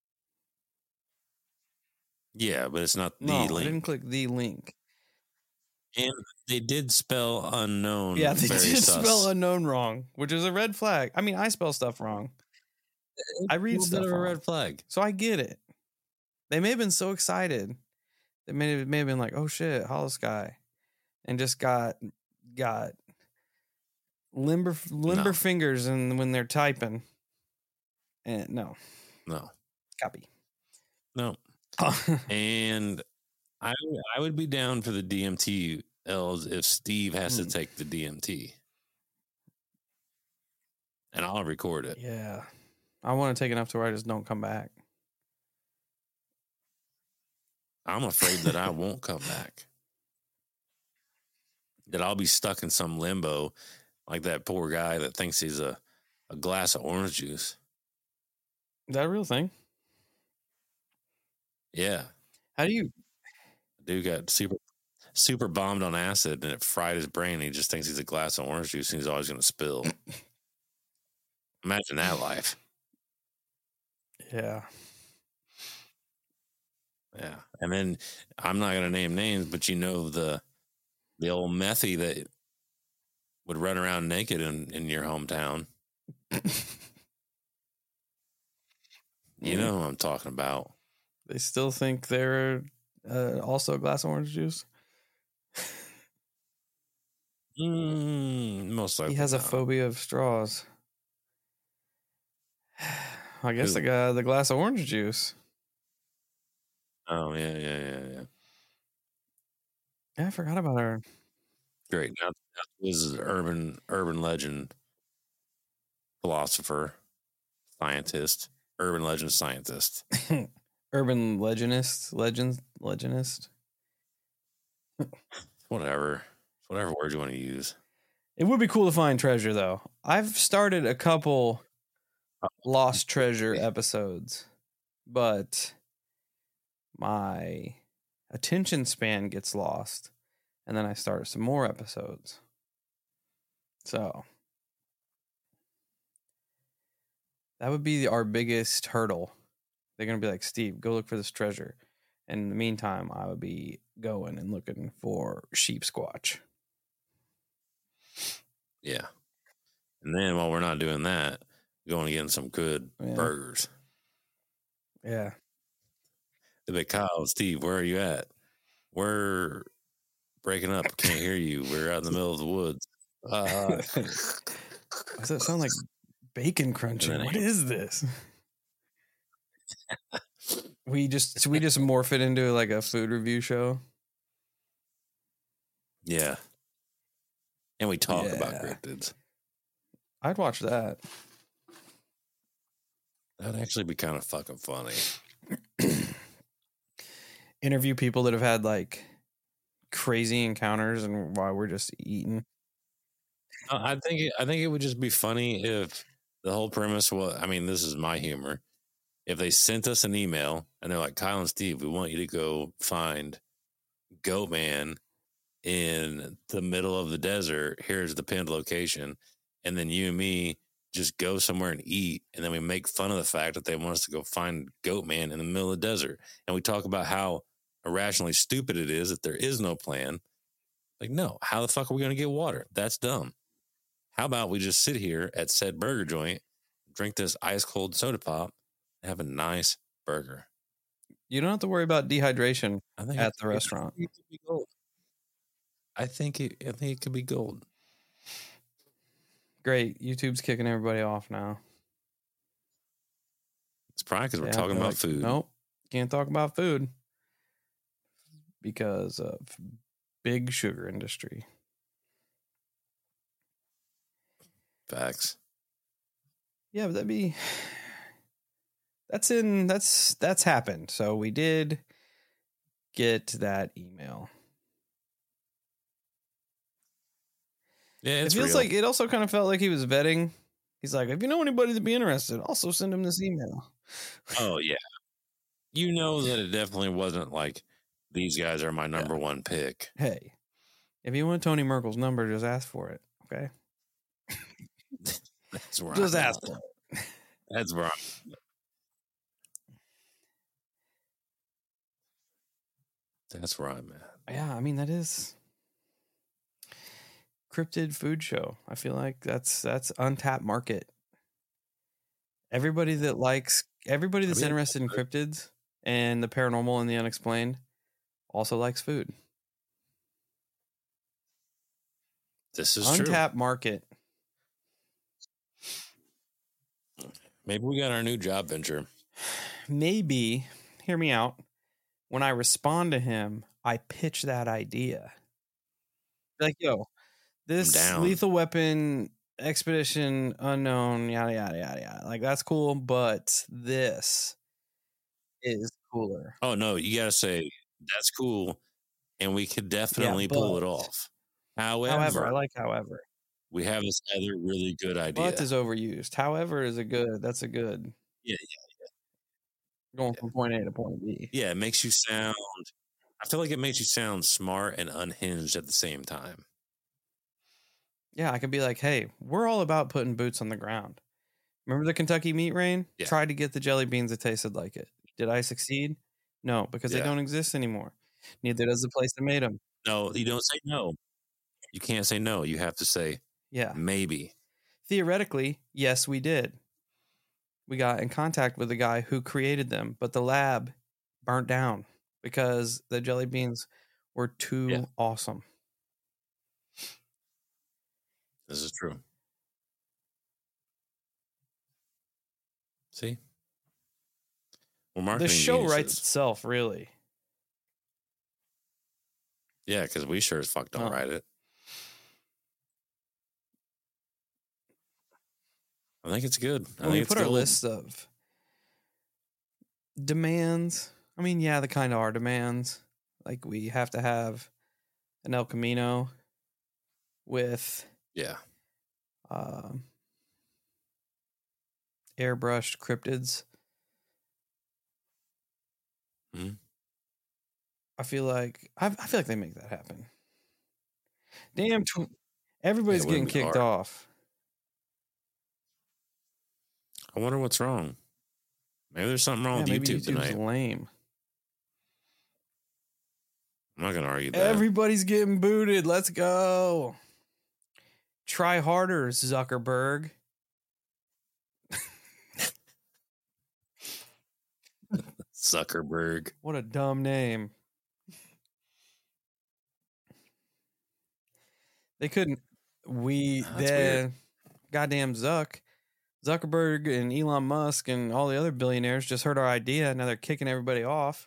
Yeah, but it's not the link. I didn't click the link. And they did spell unknown. Yeah, they did spell unknown wrong, which is a red flag. I mean, I spell stuff wrong. I read stuff wrong. A red flag. So I get it. They may have been so excited. They may have been like, "Oh shit, Hollow Sky," and just got limber fingers, and when they're typing, and no, copy, no, and I would be down for the DMT L's if Steve has to take the DMT, and I'll record it. Yeah, I want to take enough to where I just don't come back. I'm afraid that I won't come back. That I'll be stuck in some limbo like that poor guy that thinks he's a glass of orange juice. Is that a real thing? Yeah. How do you... Dude got super bombed on acid and it fried his brain. He just thinks he's a glass of orange juice and he's always going to spill. Imagine that life. Yeah. Yeah. And then I'm not going to name names, but you know the old methy that would run around naked in your hometown. You know who I'm talking about. They still think they're also a glass of orange juice? Most likely. He has a phobia of straws. I guess the glass of orange juice. Oh, yeah. Yeah, I forgot about her. Great. Now this is an urban legend philosopher, scientist, urban legend scientist. Urban legendist. Whatever word you want to use. It would be cool to find treasure, though. I've started a couple lost treasure episodes, but my attention span gets lost, and then I start some more episodes. So that would be our biggest hurdle. They're going to be like, Steve, go look for this treasure. And in the meantime, I would be going and looking for sheep squatch. Yeah. And then while we're not doing that, going to get some good burgers. Yeah. They'll be, Kyle, Steve, where are you at? We're breaking up. Can't hear you. We're out in the middle of the woods. Why does that sound like bacon crunching? What is this? We just morph it into like a food review show. Yeah. And we talk about cryptids. I'd watch that. That'd actually be kind of fucking funny. Interview people that have had like crazy encounters and while we're just eating. I think it would just be funny if the whole premise was, I mean, this is my humor. If they sent us an email and they're like, Kyle and Steve, we want you to go find Goat Man in the middle of the desert. Here's the pinned location. And then you and me just go somewhere and eat. And then we make fun of the fact that they want us to go find Goat Man in the middle of the desert. And we talk about how irrationally stupid it is that there is no plan. Like, no, how the fuck are we going to get water? That's dumb. How about we just sit here at said burger joint, drink this ice cold soda pop, and have a nice burger? You don't have to worry about dehydration at the restaurant. I think it could be gold. Great. YouTube's kicking everybody off now. It's probably because we're talking about food. Nope. Can't talk about food because of big sugar industry. Facts. Yeah, but that's happened. So we did get that email. Yeah, it feels like it also kind of felt like he was vetting. He's like, if you know anybody that'd be interested, also send him this email. Oh yeah. You know that it definitely wasn't like these guys are my number one pick. Hey, if you want Tony Merkel's number, just ask for it. Okay. That's where Just I'm ask at. for it. That's where I'm at. That's where I'm at. Yeah, I mean, that is cryptid food show. I feel like that's untapped market. Everybody that's interested in cryptids and the paranormal and the unexplained also likes food. This is untapped true. Market. Maybe we got our new job venture. Maybe, hear me out. When I respond to him, I pitch that idea. Like, yo, this lethal weapon expedition unknown, yada, yada, yada, yada. Like, that's cool, but this is cooler. Oh, no, you got to say, that's cool, and we could definitely pull it off. However, I like however. We have this other really good idea. But is overused. However is that's a good. Yeah. Going from point A to point B. Yeah, it makes you sound, I feel like it makes you sound smart and unhinged at the same time. Yeah, I could be like, hey, we're all about putting boots on the ground. Remember the Kentucky meat rain? Yeah. Tried to get the jelly beans that tasted like it. Did I succeed? No, because they don't exist anymore. Neither does the place that made them. No, you don't say no. You can't say no. You have to say, yeah, maybe. Theoretically, yes, we did. We got in contact with the guy who created them, but the lab burnt down because the jelly beans were too awesome. This is true. See? Well, marketing the show writes itself, really. Yeah, because we sure as fuck don't write it. I think it's good. When we put our list of demands, I mean, yeah, the kind of our demands. Like, we have to have an El Camino with airbrushed cryptids. Mm-hmm. I feel like they make that happen. Damn, everybody's getting kicked off. I wonder what's wrong. Maybe there's something wrong with YouTube tonight. Lame. I'm not gonna argue that. Everybody's getting booted. Let's go. Try harder, Zuckerberg. Zuckerberg. What a dumb name. They couldn't. Goddamn Zuckerberg and Elon Musk and all the other billionaires just heard our idea. Now they're kicking everybody off.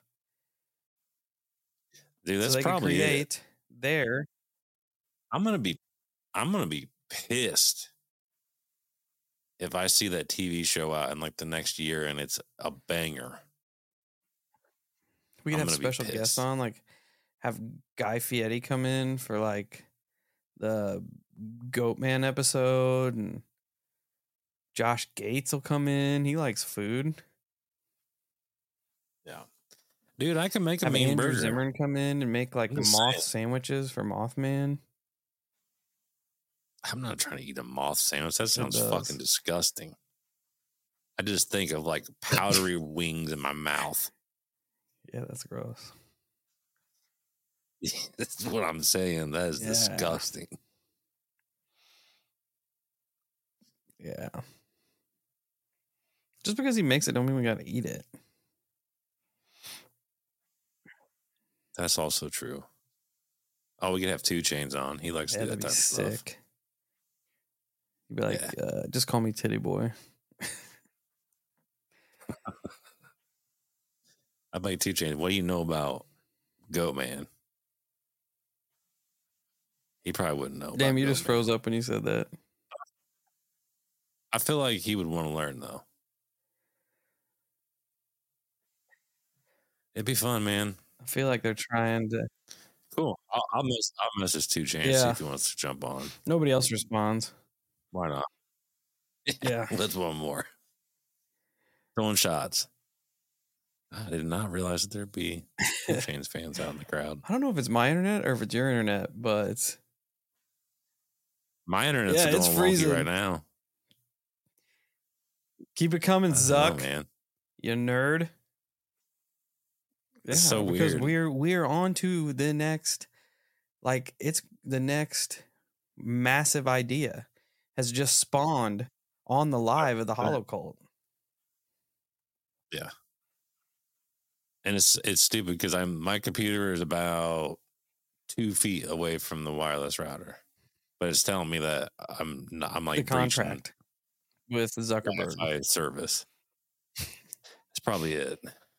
Dude, that's probably it. There. I'm gonna be pissed if I see that TV show out in like the next year and it's a banger. We could have special guests on, like have Guy Fieri come in for like the Goatman episode, and Josh Gates will come in. He likes food. Yeah. Dude, I can make a mean Andrew burger. Zimmern come in and make like the moth sandwiches for Mothman. I'm not trying to eat a moth sandwich. That sounds fucking disgusting. I just think of like powdery wings in my mouth. Yeah, that's gross. That's what I'm saying. That is disgusting. Yeah. Just because he makes it don't mean we gotta eat it. That's also true. Oh, we could have 2 Chainz on. He likes to do that type of stuff. He'd be like, just call me Titty Boy. I bet 2 Chainz. What do you know about Goatman? He probably wouldn't know. Damn, you just froze up when you said that. I feel like he would want to learn, though. It'd be fun, man. I feel like they're trying to. Cool. I'll message 2 Chainz, see if he wants to jump on. Nobody else responds. Why not? Yeah. Let's one more. Throwing shots. I did not realize that there'd be 2 Chainz fans out in the crowd. I don't know if it's my internet or if it's your internet, but it's... My internet's going wonky right now. Keep it coming, Zuck. Man. You nerd. It's so because weird. we're on to the next, like, it's the next massive idea has just spawned on the live of the Holocult. Yeah. And it's stupid because my computer is about 2 feet away from the wireless router, but it's telling me that I'm like the contract with Zuckerberg Wi-Fi service. That's probably it.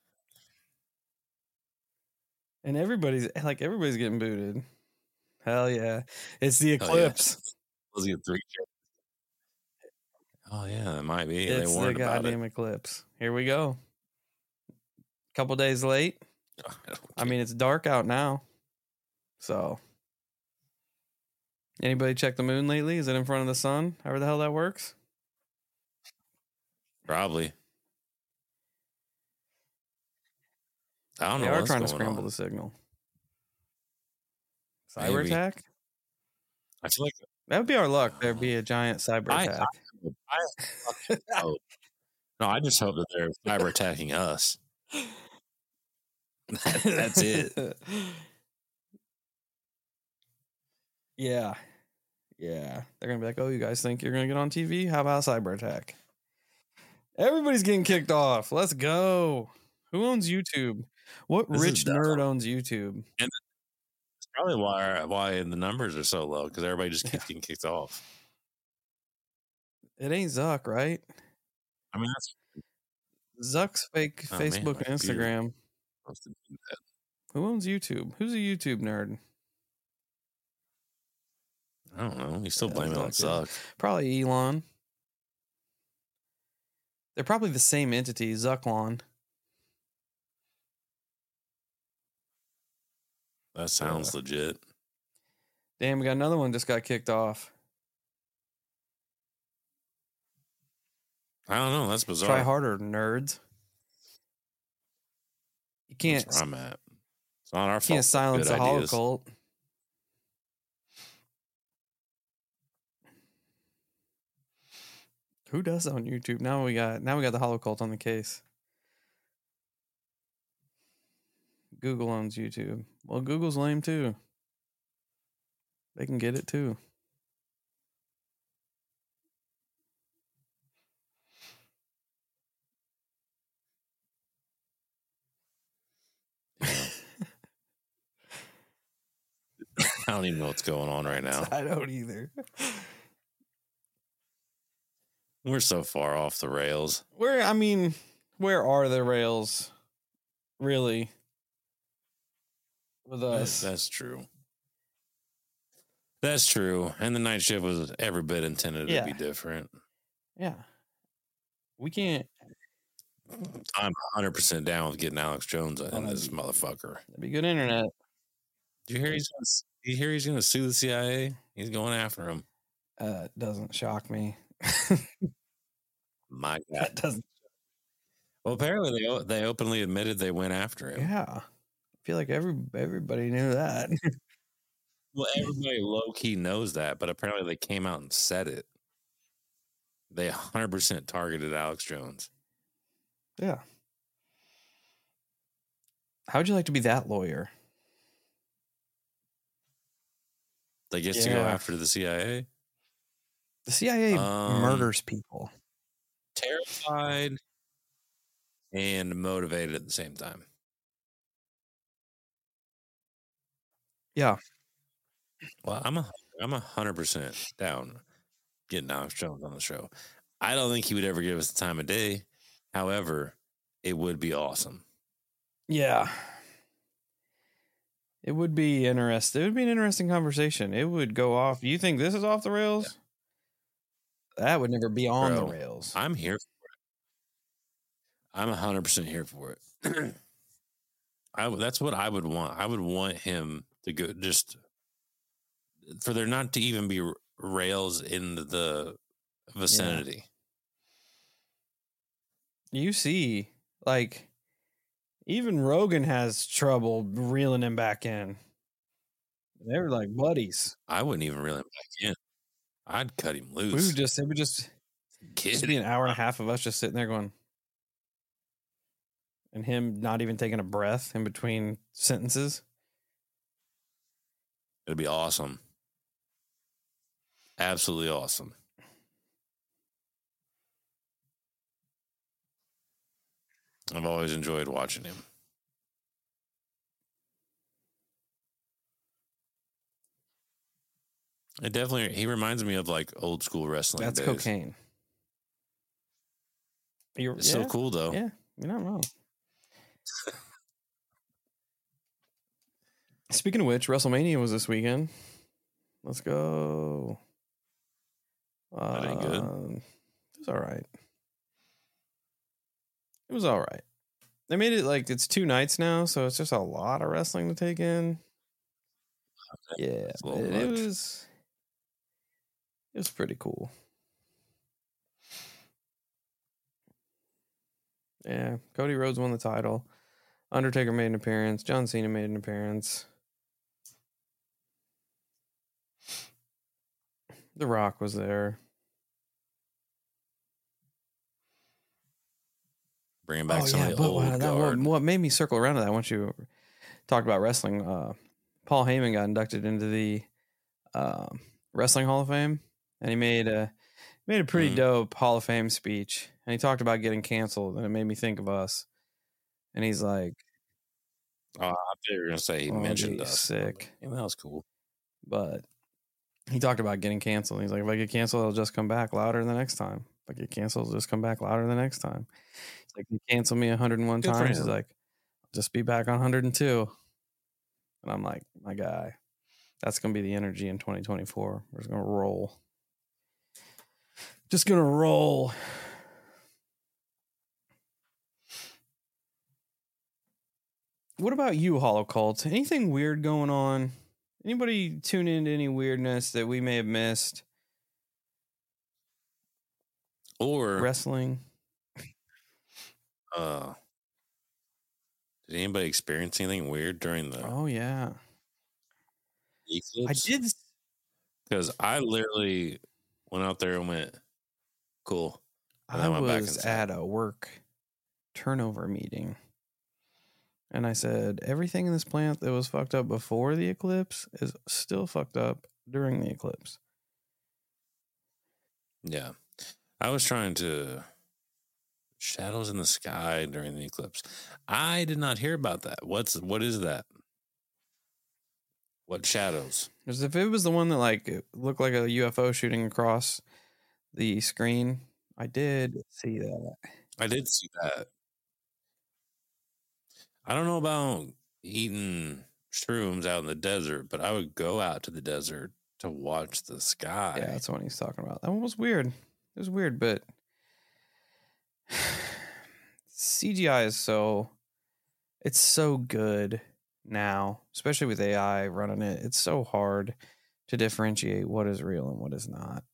And everybody's getting booted. Hell yeah! It's the Eclipse. Let's get 3. Oh yeah, it might be. It's they warned the goddamn about it. Eclipse. Here we go. Couple days late. I mean, it's dark out now. So, anybody check the moon lately? Is it in front of the sun? However the hell that works. Probably. I don't know. They are trying to scramble the signal. Cyber attack? I feel like that would be our luck. There'd be a giant cyber attack. No, I just hope that they're cyber attacking us. That's it. Yeah. They're gonna be like, "Oh, you guys think you're gonna get on TV? How about a cyber attack?" Everybody's getting kicked off. Let's go. Who owns YouTube? What rich nerd owns YouTube? And it's probably why the numbers are so low, because everybody just keeps getting kicked off. It ain't Zuck, right? I mean, that's Zuck's fake Facebook and Instagram. Who owns YouTube? Who's a YouTube nerd? I don't know. You still blame it on Zuck. Probably Elon. They're probably the same entity, Zucklon. That sounds legit. Damn, we got another one just got kicked off. I don't know. That's bizarre. Try harder, nerds. You can't. That's where I'm at. It's not our fault. You can't silence the Holocult. Who does on YouTube? Now we got the Holocult on the case. Google owns YouTube. Well, Google's lame too. They can get it too. I don't even know what's going on right now. I don't either. We're so far off the rails. Where are the rails? Really? With us. That's true. That's true. And the night shift was every bit intended to be different. Yeah. We can't. I'm 100% down with getting Alex Jones in this motherfucker. That'd be good internet. Did you hear he's going to sue the CIA? He's going after him. Doesn't shock me. My God. That doesn't. Well, apparently they openly admitted they went after him. Yeah. I feel like everybody knew that. Well, everybody low-key knows that, but apparently they came out and said it. They 100% targeted Alex Jones. Yeah. How'd you like to be that lawyer? They get to go after the CIA? The CIA murders people. Terrified and motivated at the same time. Yeah. Well, I'm 100% down getting Alex Jones on the show. I don't think he would ever give us the time of day. However, it would be awesome. Yeah. It would be interesting. It would be an interesting conversation. It would go off. You think this is off the rails? Yeah. That would never be on the rails. I'm here for it. I'm 100% here for it. That's what I would want. I would want him to go, just for there not to even be rails in the vicinity. Yeah. You see, like, even Rogan has trouble reeling him back in. They're like buddies. I wouldn't even reel him back in. I'd cut him loose. It would just kid. Just be an hour and a half of us just sitting there going, and him not even taking a breath in between sentences. It'd be awesome. Absolutely awesome. I've always enjoyed watching him. He reminds me of like old school wrestling. That's days. cocaine. It's so cool though. Yeah, you're not wrong. Speaking of which, WrestleMania was this weekend. Let's go. That ain't good. It was all right. It was all right. They made it like it's 2 nights now, so it's just a lot of wrestling to take in. Yeah, it was pretty cool. Yeah, Cody Rhodes won the title. Undertaker made an appearance. John Cena made an appearance. The Rock was there. Bringing back some of the old guard. What made me circle around to that once you talked about wrestling, Paul Heyman got inducted into the Wrestling Hall of Fame, and he made a pretty dope Hall of Fame speech, and he talked about getting canceled, and it made me think of us. And he's like, "Oh, I thought you were gonna say he mentioned us." Sick. Yeah, that was cool. But he talked about getting canceled. He's like, if I get canceled, I'll just come back louder the next time. If I get canceled, I'll just come back louder the next time. It's like, you cancel me 101 times. He's like, I'll just be back on 102. And I'm like, my guy, that's going to be the energy in 2024. We're just going to roll. Just going to roll. What about you, Holocult? Anything weird going on? Anybody tune into any weirdness that we may have missed? Or wrestling? Did anybody experience anything weird during the? Oh yeah, eclipse? I did. Because I literally went out there and went, cool. And I was at a work turnover meeting, and I said, everything in this plant that was fucked up before the eclipse is still fucked up during the eclipse. Yeah. I was trying to shadows in the sky during the eclipse. I did not hear about that. What is that? What shadows? Because if it was the one that like looked like a UFO shooting across the screen, I did see that. I did see that. I don't know about eating shrooms out in the desert, but I would go out to the desert to watch the sky. Yeah, that's what he's talking about. That one was weird. It was weird, but CGI is so good now, especially with AI running it. It's so hard to differentiate what is real and what is not.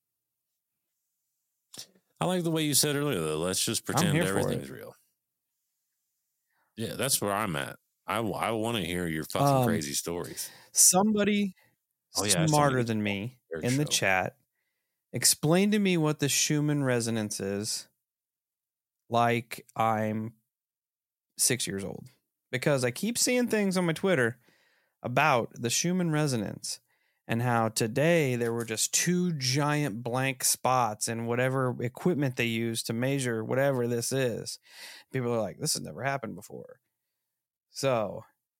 I like the way you said earlier, though. Let's just pretend everything's real. Yeah, that's where I'm at. I want to hear your fucking crazy stories. Somebody smarter than me in the chat explain to me what the Schumann resonance is, like I'm 6 years old, because I keep seeing things on my Twitter about the Schumann resonance and how today there were just 2 giant blank spots in whatever equipment they use to measure whatever this is. People are like, this has never happened before. So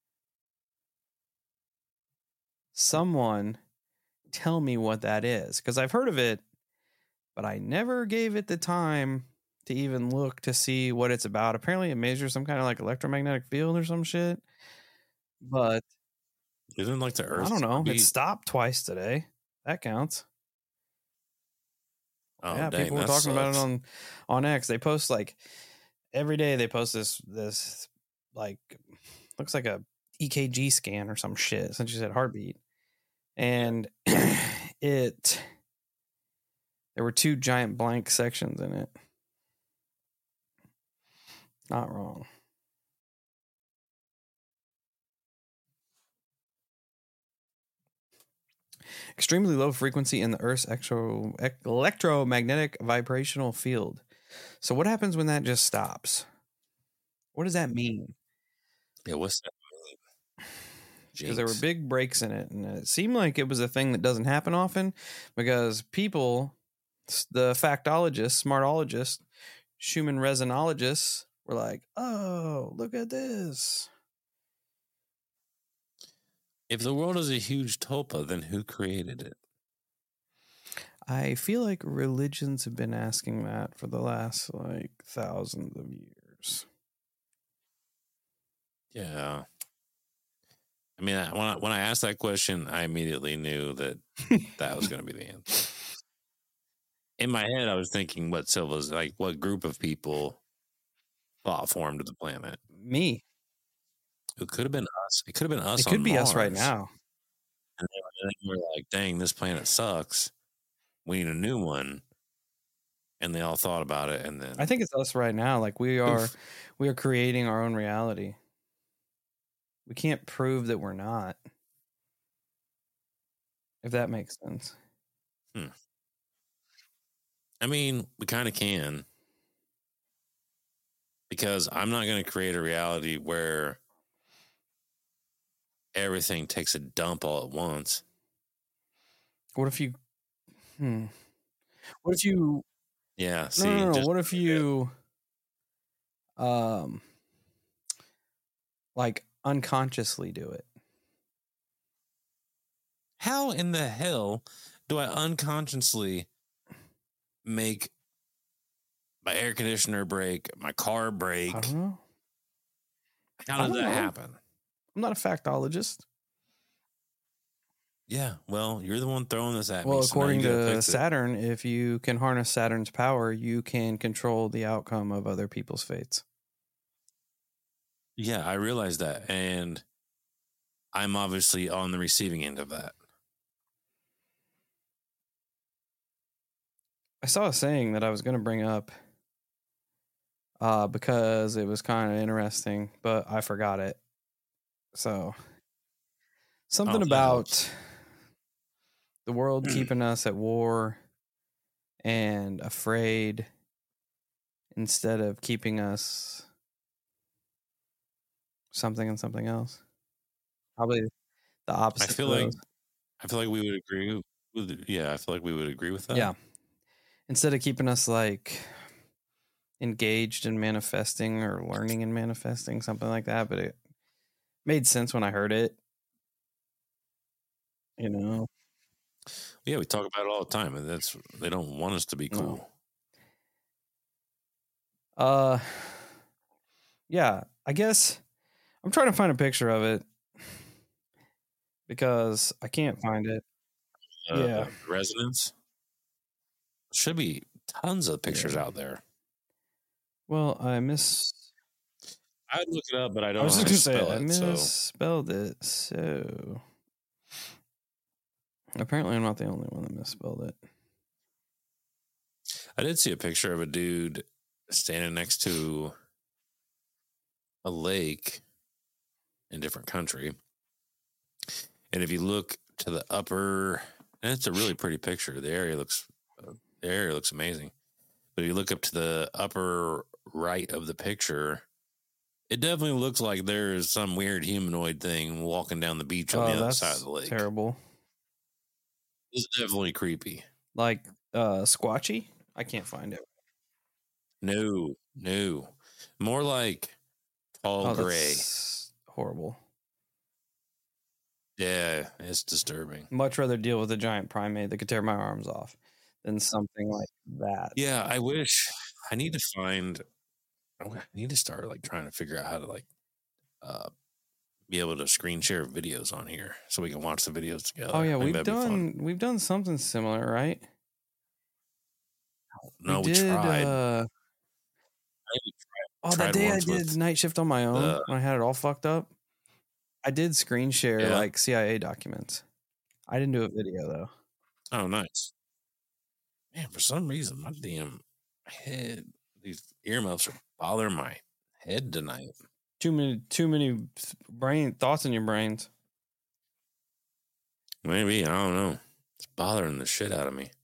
someone tell me what that is, because I've heard of it, but I never gave it the time to even look to see what it's about. Apparently it measures some kind of like electromagnetic field or some shit. But isn't like the Earth? I don't know. It stopped twice today. That counts. Oh, yeah, dang, people were talking about it on X. They post like every day. They post this like looks like a EKG scan or some shit. Since you said heartbeat, and there were 2 giant blank sections in it. Not wrong. extremely low frequency in the Earth's electromagnetic vibrational field. So what happens when that just stops? What does that mean? Yeah, what's that mean? Because there were big breaks in it, and it seemed like it was a thing that doesn't happen often because people, the factologists, smartologists, Schumann resonologists were like, oh, look at this. If the world is a huge tulpa, then who created it? I feel like religions have been asking that for the last like thousands of years. Yeah. I mean, when I asked that question, I immediately knew that that was going to be the answer. In my head, I was thinking, what group of people thought formed the planet? Me. It could have been us. It could have been us. It could be Mars. Us right now. And they were like, dang, this planet sucks. We need a new one. And they all thought about it. And then I think it's us right now. Like we are creating our own reality. We can't prove that we're not. If that makes sense. I mean, we kind of can. Because I'm not going to create a reality where everything takes a dump all at once. What if you... What if you... Yeah, see. No. What if you... like unconsciously do it? How in the hell do I unconsciously make my air conditioner break, my car break? I don't know. How did that happen? I'm not a factologist. Yeah, well, you're the one throwing this at me. Well, according to Saturn, if you can harness Saturn's power, you can control the outcome of other people's fates. Yeah, I realize that. And I'm obviously on the receiving end of that. I saw a saying that I was going to bring up because it was kind of interesting, but I forgot it. So, something about the world keeping us at war and afraid instead of keeping us something and something else. Probably the opposite. I feel like we would agree with, yeah, I feel like we would agree with that. Yeah. Instead of keeping us like engaged in manifesting or learning and manifesting, something like that. But it made sense when I heard it. You know? Yeah, we talk about it all the time, and they don't want us to be cool. No. Yeah, I guess I'm trying to find a picture of it because I can't find it. Yeah. Resonance. Should be tons of pictures out there. Well, I'd look it up, but I don't know how to spell it. I misspelled it, so apparently I'm not the only one that misspelled it. I did see a picture of a dude standing next to a lake in a different country. And if you look to the upper, and it's a really pretty picture. The area looks amazing. But if you look up to the upper right of the picture, it definitely looks like there's some weird humanoid thing walking down the beach on the other side of the lake. Terrible. It's definitely creepy. Like Squatchy? I can't find it. No. More like tall gray. Horrible. Yeah, it's disturbing. Much rather deal with a giant primate that could tear my arms off than something like that. Yeah, I wish. I need to start like trying to figure out how to like be able to screen share videos on here so we can watch the videos together. Oh yeah, we've done something similar, right? No, we tried. That day I did night shift on my own when I had it all fucked up. I did screen share like CIA documents. I didn't do a video though. Oh, nice. Man, for some reason, my damn head, these earmuffs are bothering my head tonight. Too many brain thoughts in your brains. Maybe, I don't know. It's bothering the shit out of me.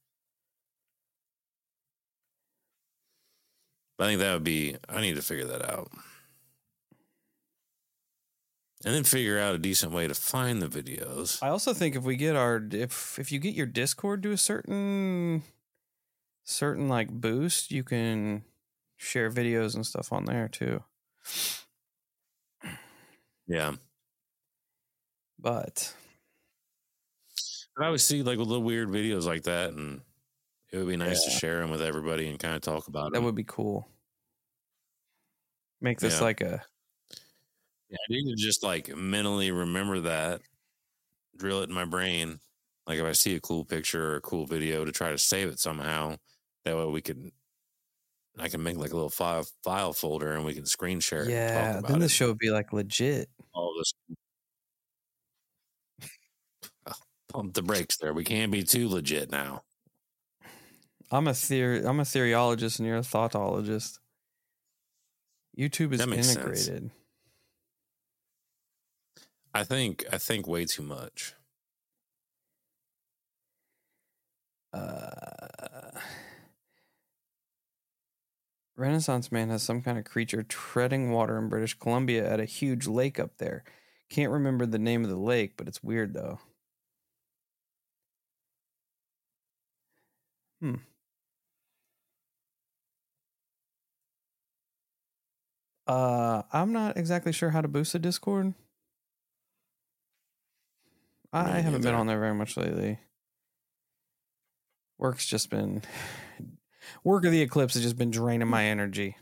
I think that would be, I need to figure that out. And then figure out a decent way to find the videos. I also think if we get if you get your Discord to a certain like boost, you can share videos and stuff on there too. Yeah. But I always see like little weird videos like that, and it would be nice to share them with everybody and kind of talk about them. That would be cool. Make this like a... Yeah, I need to just like mentally remember that, drill it in my brain. Like if I see a cool picture or a cool video, to try to save it somehow. That way I can make like a little file folder and we can screen share it. Yeah, and talk about then the it. show would be like legit. All this. Pump the brakes there. We can't be too legit now. I'm a theoryologist and you're a thoughtologist. YouTube is integrated. Sense. I think way too much. Renaissance Man has some kind of creature treading water in British Columbia at a huge lake up there. Can't remember the name of the lake, but it's weird though. I'm not exactly sure how to boost the Discord. I haven't been on there very much lately. Work of the Eclipse has just been draining my energy.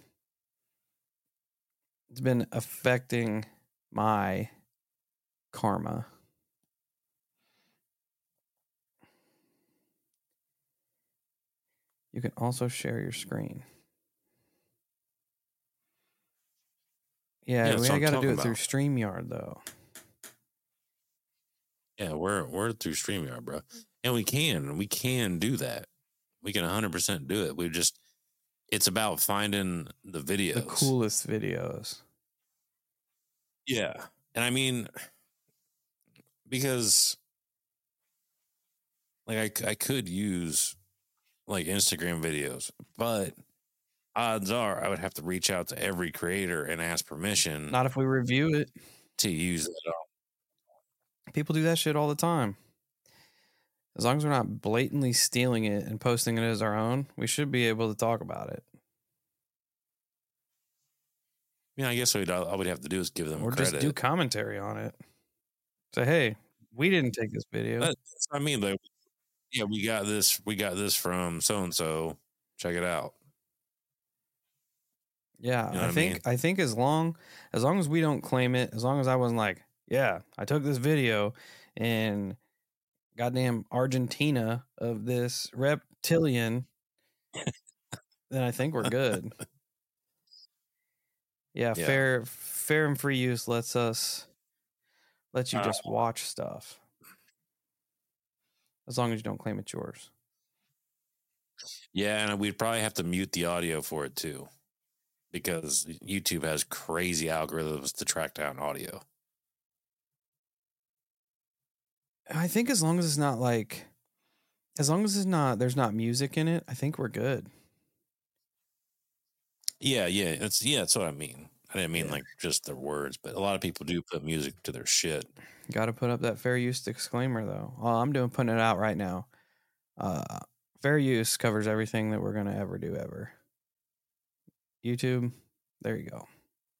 It's been affecting my karma. You can also share your screen. Yeah, we got to do it through StreamYard though. Yeah, we're through StreamYard, bro. And we can do that. We can 100% do it. It's about finding the videos. The coolest videos. Yeah. And I mean, because like I could use like Instagram videos, but odds are I would have to reach out to every creator and ask permission. Not if we review it. To use it all. People do that shit all the time. As long as we're not blatantly stealing it and posting it as our own, we should be able to talk about it. Yeah, I guess all we'd have to do is give them credit. Or just do commentary on it. Say, hey, we didn't take this video. I mean, like, yeah, we got this from so-and-so. Check it out. Yeah, you know I think as long as we don't claim it, as long as I wasn't like, yeah, I took this video in goddamn Argentina of this reptilian, then I think we're good. Yeah, fair and free use lets you just watch stuff. As long as you don't claim it's yours. Yeah, and we'd probably have to mute the audio for it too. Because YouTube has crazy algorithms to track down audio. I think as long as there's not music in it, I think we're good. Yeah, that's what I mean. I didn't mean like just the words, but a lot of people do put music to their shit. Got to put up that fair use disclaimer though. I'm putting it out right now. Fair use covers everything that we're going to ever do ever. YouTube, there you go.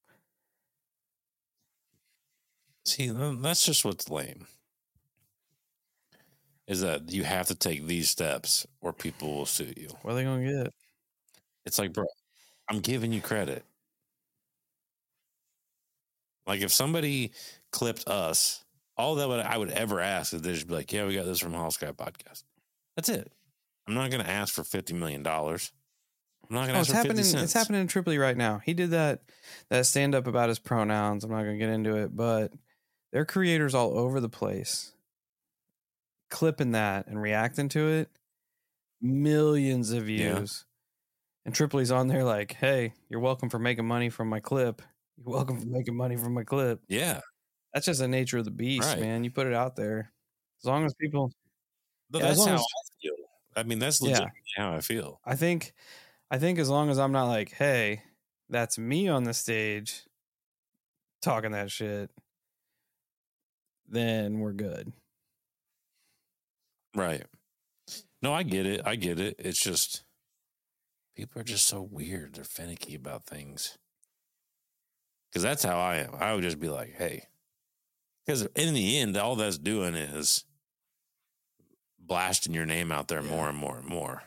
See, that's just what's lame. Is that you have to take these steps or people will sue you. What are they going to get? It's like, bro, I'm giving you credit. Like if somebody clipped us, all that I would ever ask is they just be like, yeah, we got this from Hall Sky Podcast. That's it. I'm not going to ask for $50 million. I'm not going to ask for 50 cents. It's happening in Tripoli right now. He did that stand-up about his pronouns. I'm not going to get into it, but there are creators all over the place clipping that and reacting to it. Millions of views. Yeah. And Tripoli's on there like, hey, you're welcome for making money from my clip. You're welcome for making money from my clip. Yeah. That's just the nature of the beast, man. You put it out there. As long as people, But that's how I feel. I mean, that's legitimately how I feel. I think as long as I'm not like, hey, that's me on the stage talking that shit, then we're good. Right. No, I get it. It's just people are just so weird. They're finicky about things. Because that's how I am. I would just be like, hey. Because in the end, all that's doing is blasting your name out there more and more and more.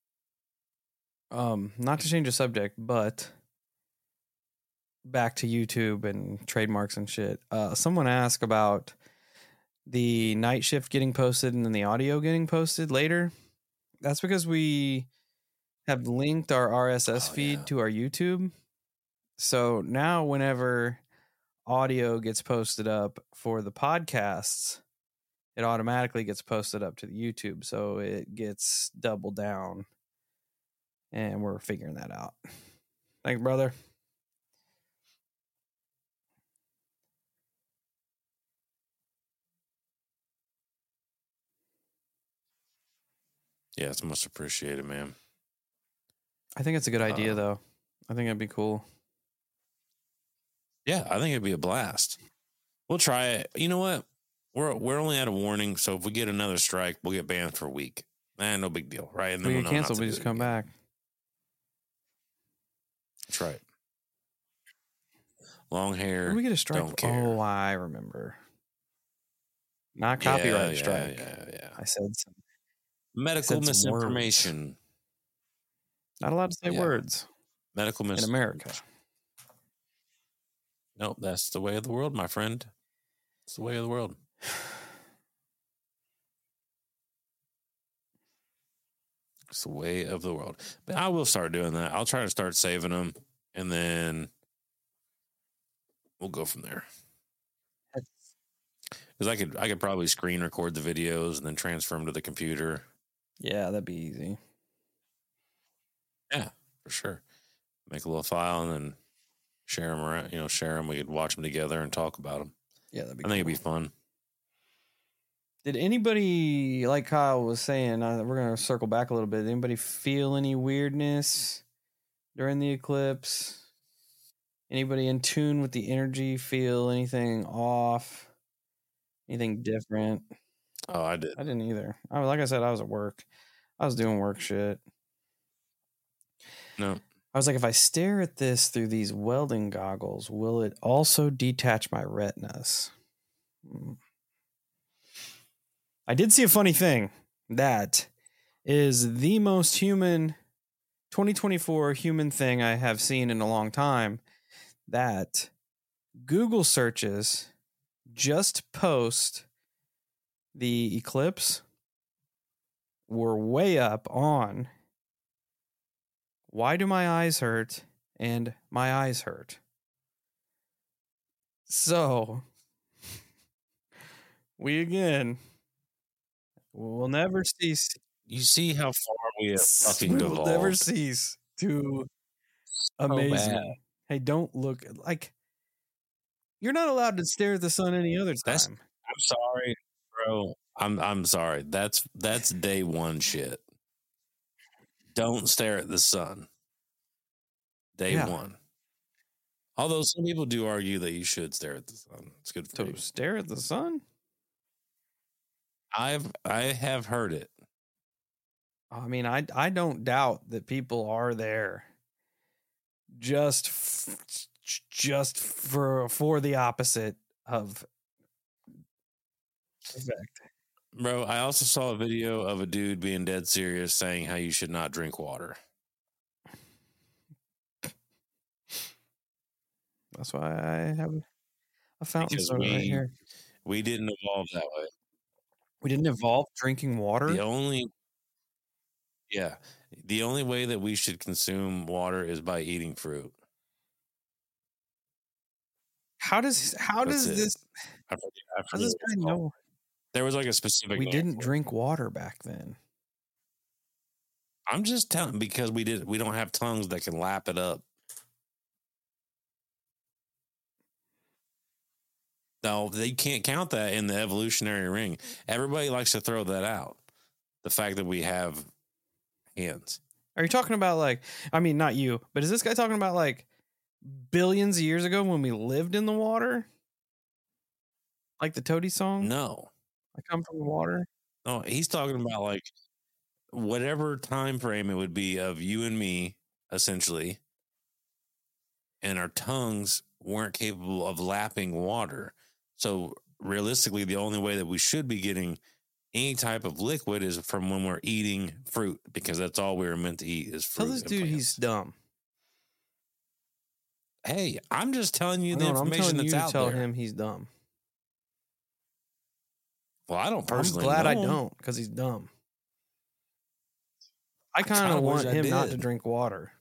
Not to change the subject, but back to YouTube and trademarks and shit. Someone asked about the night shift getting posted and then the audio getting posted later. That's because we have linked our RSS feed to our YouTube. So now whenever audio gets posted up for the podcasts, it automatically gets posted up to the YouTube. So it gets doubled down. And we're figuring that out. Thanks, brother. Yeah, it's much appreciated, man. I think it's a good idea, though. I think it'd be cool. Yeah, I think it'd be a blast. We'll try it. You know what? We're only at a warning, so if we get another strike, we'll get banned for a week. No big deal, right? And then we get canceled. We just come back. That's right. Long hair. When we get a strike. Don't care. Oh, I remember. Not copyright strike. Yeah. I said some medical misinformation. Not allowed to say words. Medical misinformation. In America. Nope, that's the way of the world, my friend. It's the way of the world. It's the way of the world. But I will start doing that. I'll try to start saving them, and then we'll go from there. Because I could probably screen record the videos and then transfer them to the computer. Yeah, that'd be easy. Yeah, for sure. Make a little file and then share them around. Share them. We could watch them together and talk about them. Yeah, that'd be. I think it'd be fun. Did anybody, like Kyle was saying, we're gonna circle back a little bit. Did anybody feel any weirdness during the eclipse? Anybody in tune with the energy? Feel anything off? Anything different? Oh, I did. I didn't either. Like I said, I was at work. I was doing work shit. No. I was like, if I stare at this through these welding goggles, will it also detach my retinas? I did see a funny thing. That is the most human 2024 human thing I have seen in a long time. That Google searches just post the eclipse were way up on why do my eyes hurt and my eyes hurt. So we again will never cease. You see how far we have fucking devolved. We will never cease to amaze me. Hey, don't look like you're not allowed to stare at the sun any other time. I'm sorry, bro. I'm sorry. That's day one shit. Don't stare at the sun. Day one. Although some people do argue that you should stare at the sun. It's good for you. Stare at the sun? I have heard it. I mean, I don't doubt that people are there just for the opposite of effect. Bro, I also saw a video of a dude being dead serious saying how you should not drink water. That's why I have a fountain soda right here. We didn't evolve that way. We didn't evolve drinking water? The only way that we should consume water is by eating fruit. How does this guy know? There was like a specific. We didn't drink water back then. I'm just telling because we don't have tongues that can lap it up. No, they can't count that in the evolutionary ring. Everybody likes to throw that out. The fact that we have hands. Are you talking about like, I mean, not you, but is this guy talking about like billions of years ago when we lived in the water? Like the Toady song? No. I come from the water? No, he's talking about like whatever time frame it would be of you and me, essentially, and our tongues weren't capable of lapping water. So realistically, the only way that we should be getting any type of liquid is from when we're eating fruit, because that's all we were meant to eat is fruit. Tell this dude plants. he's dumb. Hey, I'm just telling you the information that's out there. I'm telling you to tell him he's dumb. Well, I don't personally. I'm glad I don't, because he's dumb. I kind of want him not to drink water.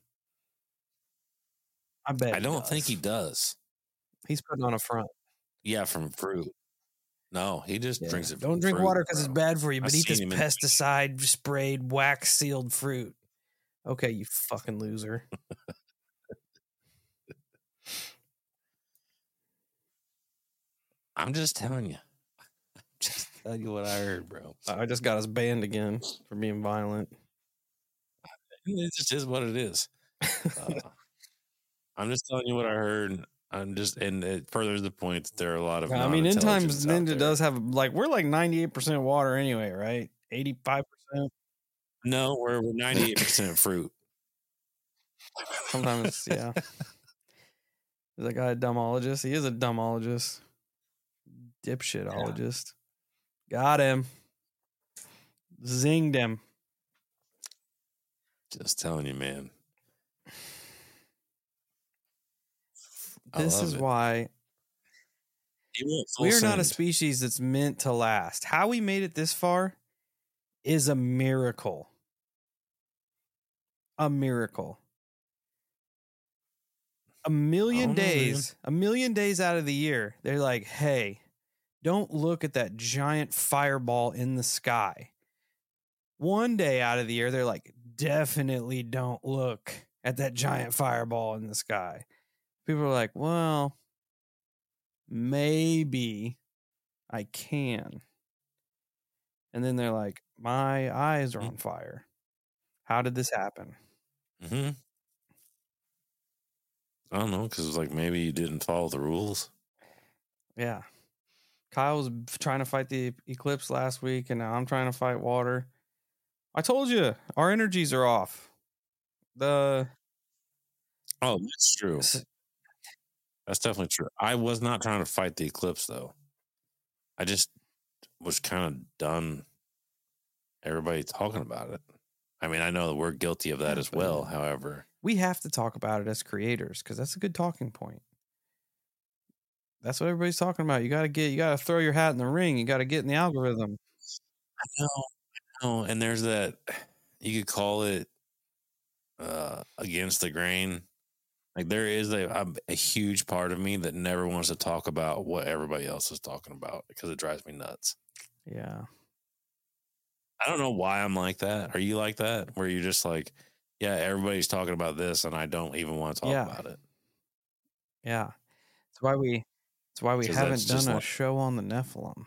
I bet. I don't think he does. He's putting on a front. Yeah, from fruit. No, he just drinks it. Don't drink water because it's bad for you, but eat this pesticide sprayed, wax sealed fruit. Okay, you fucking loser. I'm just telling you. Just tell you what I heard, bro. I just got us banned again for being violent. It just is what it is. I'm just telling you what I heard. And it furthers the point that there are a lot of. I mean, in times Ninja does have like we're like 98% water anyway, right? 85%. No, we're 98% fruit. Sometimes, yeah. Is that guy a dumbologist? He is a dumbologist. Dipshitologist. Yeah. Got him. Zinged him. Just telling you, man. This is why we are not a species that's meant to last. How we made it this far is a miracle. A miracle. A million days out of the year, they're like, hey, don't look at that giant fireball in the sky. One day out of the year, they're like, definitely don't look at that giant fireball in the sky. People are like, well, maybe I can. And then they're like, my eyes are on fire. How did this happen? Mm-hmm. I don't know, because like maybe you didn't follow the rules. Yeah. Kyle was trying to fight the eclipse last week, and now I'm trying to fight water. I told you, our energies are off. Oh, that's true. That's definitely true. I was not trying to fight the eclipse, though. I just was kind of done everybody talking about it. I mean, I know that we're guilty of that as well. However, we have to talk about it as creators because that's a good talking point. That's what everybody's talking about. You got to throw your hat in the ring. You got to get in the algorithm. I know. And there's that, you could call it against the grain. Like there is a huge part of me that never wants to talk about what everybody else is talking about because it drives me nuts. Yeah. I don't know why I'm like that. Are you like that? Where you're just like, yeah, everybody's talking about this and I don't even want to talk about it. Yeah. That's why we haven't done a show on the Nephilim.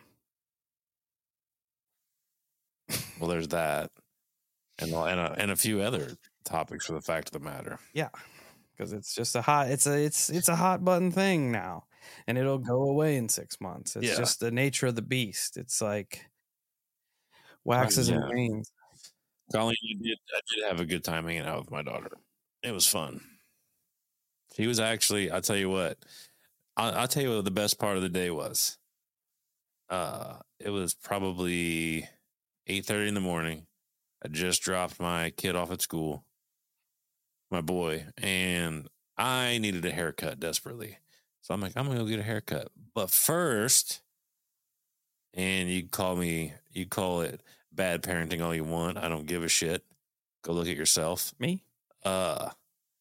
Well, there's that. And a few other topics for the fact of the matter. Yeah. Because it's just a hot button thing now. And it'll go away in 6 months. It's just the nature of the beast. It's like waxes and wanes. Colleen, I did have a good time hanging out with my daughter. It was fun. She was actually, I'll tell you what the best part of the day was. It was probably 8:30 in the morning. I just dropped my kid off at school, my boy, and I needed a haircut desperately. So I'm like, I'm going to go get a haircut. But first, and you call it bad parenting all you want. I don't give a shit. Go look at yourself. Me? No.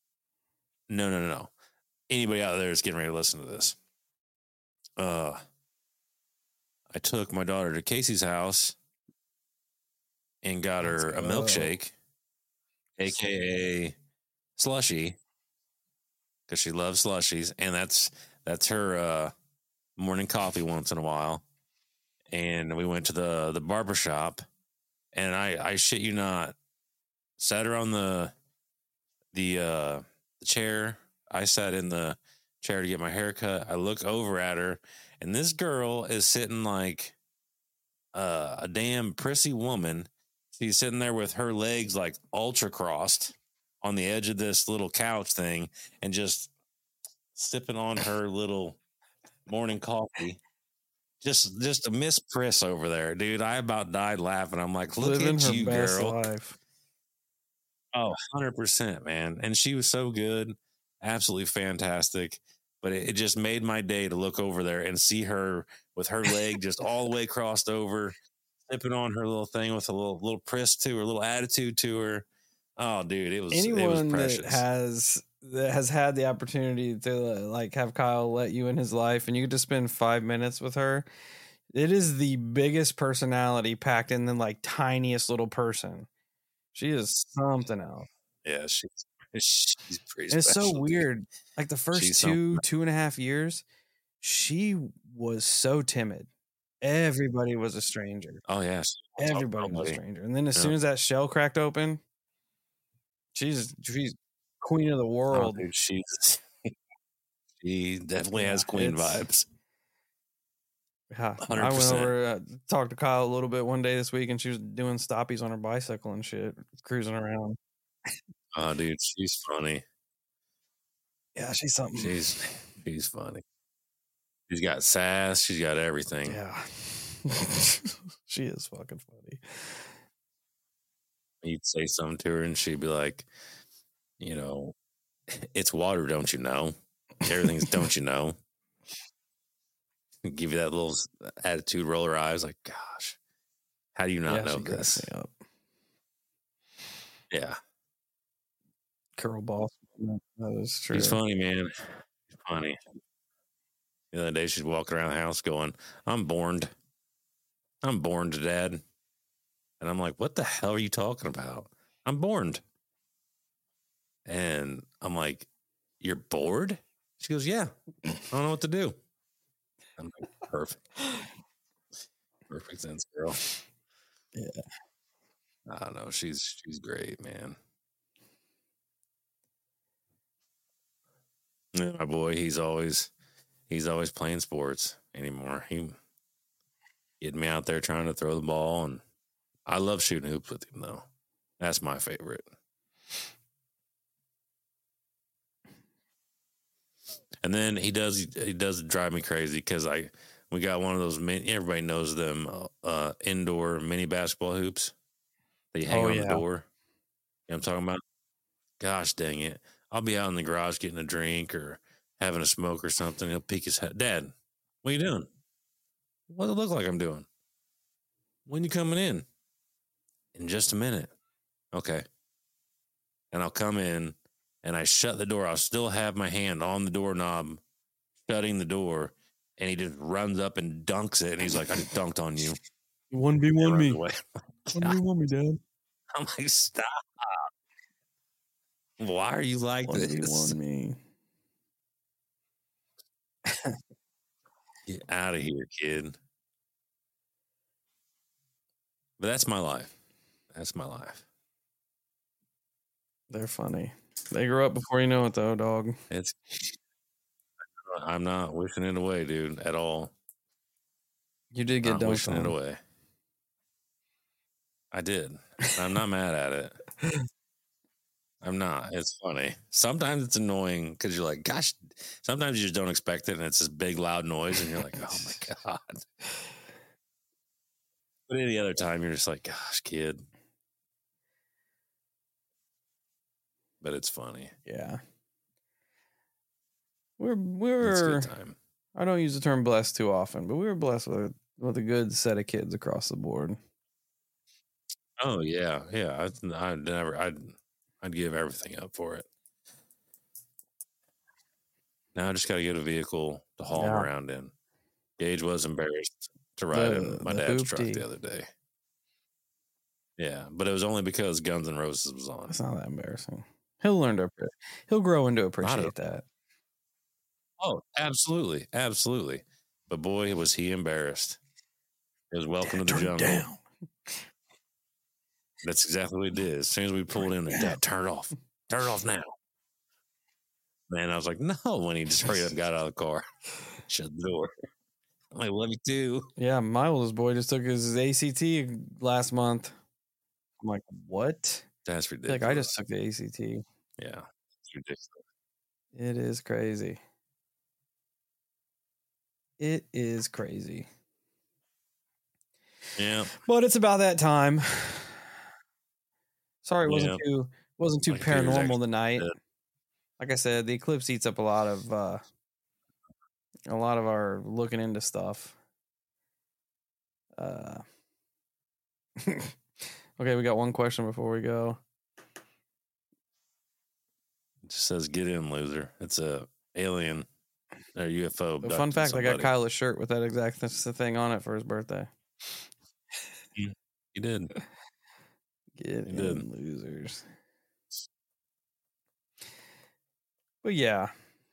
Anybody out there is getting ready to listen to this. I took my daughter to Casey's house and got her a milkshake, aka slushy, because she loves slushies, and that's her morning coffee once in a while. And we went to the barbershop, and I shit you not, sat her on the chair. I sat in the chair to get my hair cut. I look over at her, and this girl is sitting like a damn prissy woman. She's sitting there with her legs like ultra crossed on the edge of this little couch thing and just sipping on her little morning coffee. Just a Miss Priss over there, dude. I about died laughing. I'm like, look living at her you, best girl. life. Oh, 100%, man. And she was so good. Absolutely fantastic. But it just made my day to look over there and see her with her leg just all the way crossed over, sipping on her little thing with a little priss to her, a little attitude to her. Oh, dude, it was precious. That has had the opportunity to like have Kyle let you in his life and you get to spend 5 minutes with her. It is the biggest personality packed in the like tiniest little person. She is something else. Yeah, she's pretty it's special, so weird. Dude. Like the first 2.5 years, she was so timid. Everybody was a stranger. Oh, yes. Everybody was a stranger. And then as soon as that shell cracked open, she's queen of the world. Oh, dude, she definitely has queen vibes. Yeah, 100%. I went over, talked to Kyle a little bit one day this week, and she was doing stoppies on her bicycle and shit, cruising around. Oh, dude, she's funny. Yeah, she's something. She's funny. She's got sass. She's got everything. Yeah. She is fucking funny. You'd say something to her and she'd be like, you know, it's water, don't you know? Everything's don't you know? Give you that little attitude, roll her eyes like, gosh, how do you not know this? Me up. Yeah. Curl boss. That is true. She's funny, man. She's funny. The other day she's walking around the house going, I'm born, Dad. And I'm like, what the hell are you talking about? I'm born. And I'm like, you're bored? She goes, yeah. I don't know what to do. I'm like, perfect. Perfect sense, girl. Yeah. I don't know. She's great, man. Yeah, my boy, he's always playing sports anymore. He get me out there trying to throw the ball, and I love shooting hoops with him though. That's my favorite. And then he does drive me crazy because we got one of those everybody knows them indoor mini basketball hoops that you hang on the door. You know what I'm talking about? Gosh dang it. I'll be out in the garage getting a drink or having a smoke or something. He'll peek his head. Dad, what are you doing? What does it look like I'm doing? When you coming in? In just a minute. Okay. And I'll come in and I shut the door. I'll still have my hand on the doorknob, shutting the door. And he just runs up and dunks it. And he's like, I just dunked on you. 1v1 me. 1v1 me, Dad. I'm like, stop. Why are you like 1v1 this? Me. Get out of here, kid. But that's my life. That's my life. They're funny. They grow up before you know it, though, dog. I'm not wishing it away, dude, at all. You did get dunked wishing it away. I did. I'm not mad at it. I'm not. It's funny. Sometimes it's annoying because you're like, gosh, sometimes you just don't expect it and it's this big, loud noise and you're like, oh my God. But any other time, you're just like, gosh, kid. But it's funny. Yeah. It's a good time. I don't use the term blessed too often, but we were blessed with a good set of kids across the board. Oh yeah. Yeah. I'd give everything up for it. Now I just got to get a vehicle to haul him around in. Gage was embarrassed to ride in my dad's truck the other day. Yeah, but it was only because Guns N' Roses was on. It's not that embarrassing. He'll grow into appreciate that. Oh, absolutely. Absolutely. But boy, was he embarrassed. It was welcome to the jungle. That's exactly what he did. As soon as we pulled in, Dad, turn it off. Turn it off now. Man, I was like, no, when he just straight up got out of the car. Shut the door. I'm like, love you too. Yeah, my oldest boy just took his ACT last month. I'm like, what? That's ridiculous. Like, I just took the ACT. Yeah, it's ridiculous. It is crazy. It is crazy. Yeah. But it's about that time. Sorry, it wasn't too paranormal tonight. Like I said, the eclipse eats up a lot of our looking into stuff. Okay, we got one question before we go. It just says, "Get in, loser." It's a alien or UFO. Fun fact: I got Kyle a shirt with that exact thing on it for his birthday. You did. Get in, losers. But yeah,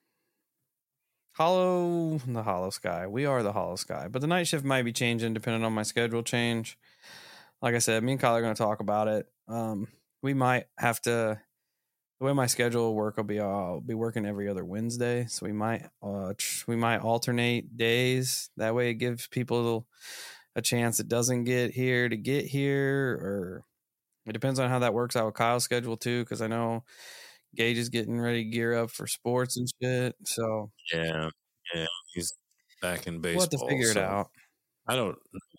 the Hollow Sky. We are the Hollow Sky, but the night shift might be changing depending on my schedule change. Like I said, me and Kyle are going to talk about it. We might have to. The way my schedule will work, I'll be working every other Wednesday, so we might alternate days. That way, it gives people a chance that doesn't get here to get here, or it depends on how that works out with Kyle's schedule too. Because I know Gage is getting ready to gear up for sports and shit. So yeah, he's back in baseball. We'll have to figure it out. I don't.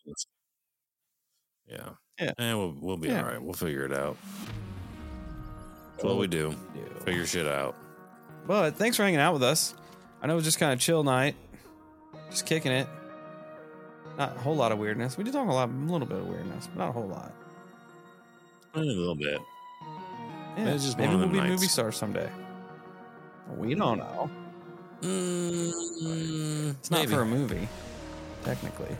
Yeah, and we'll be all right. We'll figure it out. That's what we do. Figure shit out. But thanks for hanging out with us. I know it was just kind of chill night. Just kicking it. Not a whole lot of weirdness. We did talk a little bit of weirdness, but not a whole lot. A little bit. Yeah, it's just maybe one of we'll be nights. Movie stars someday. We don't know. It's not for a movie, technically.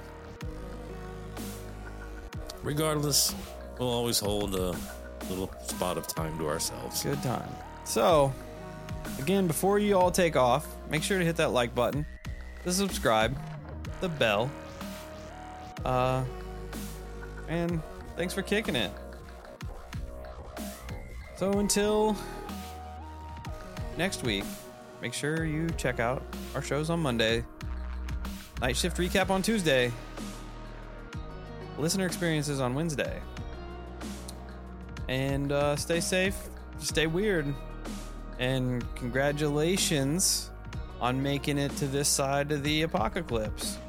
Regardless, we'll always hold a little spot of time to ourselves. Good time. So, again, before you all take off, make sure to hit that like button, the subscribe, the bell, and thanks for kicking it. So until next week, make sure you check out our shows on Monday, Night Shift Recap on Tuesday, Listener Experiences on Wednesday. And stay safe, stay weird, and congratulations on making it to this side of the apocalypse.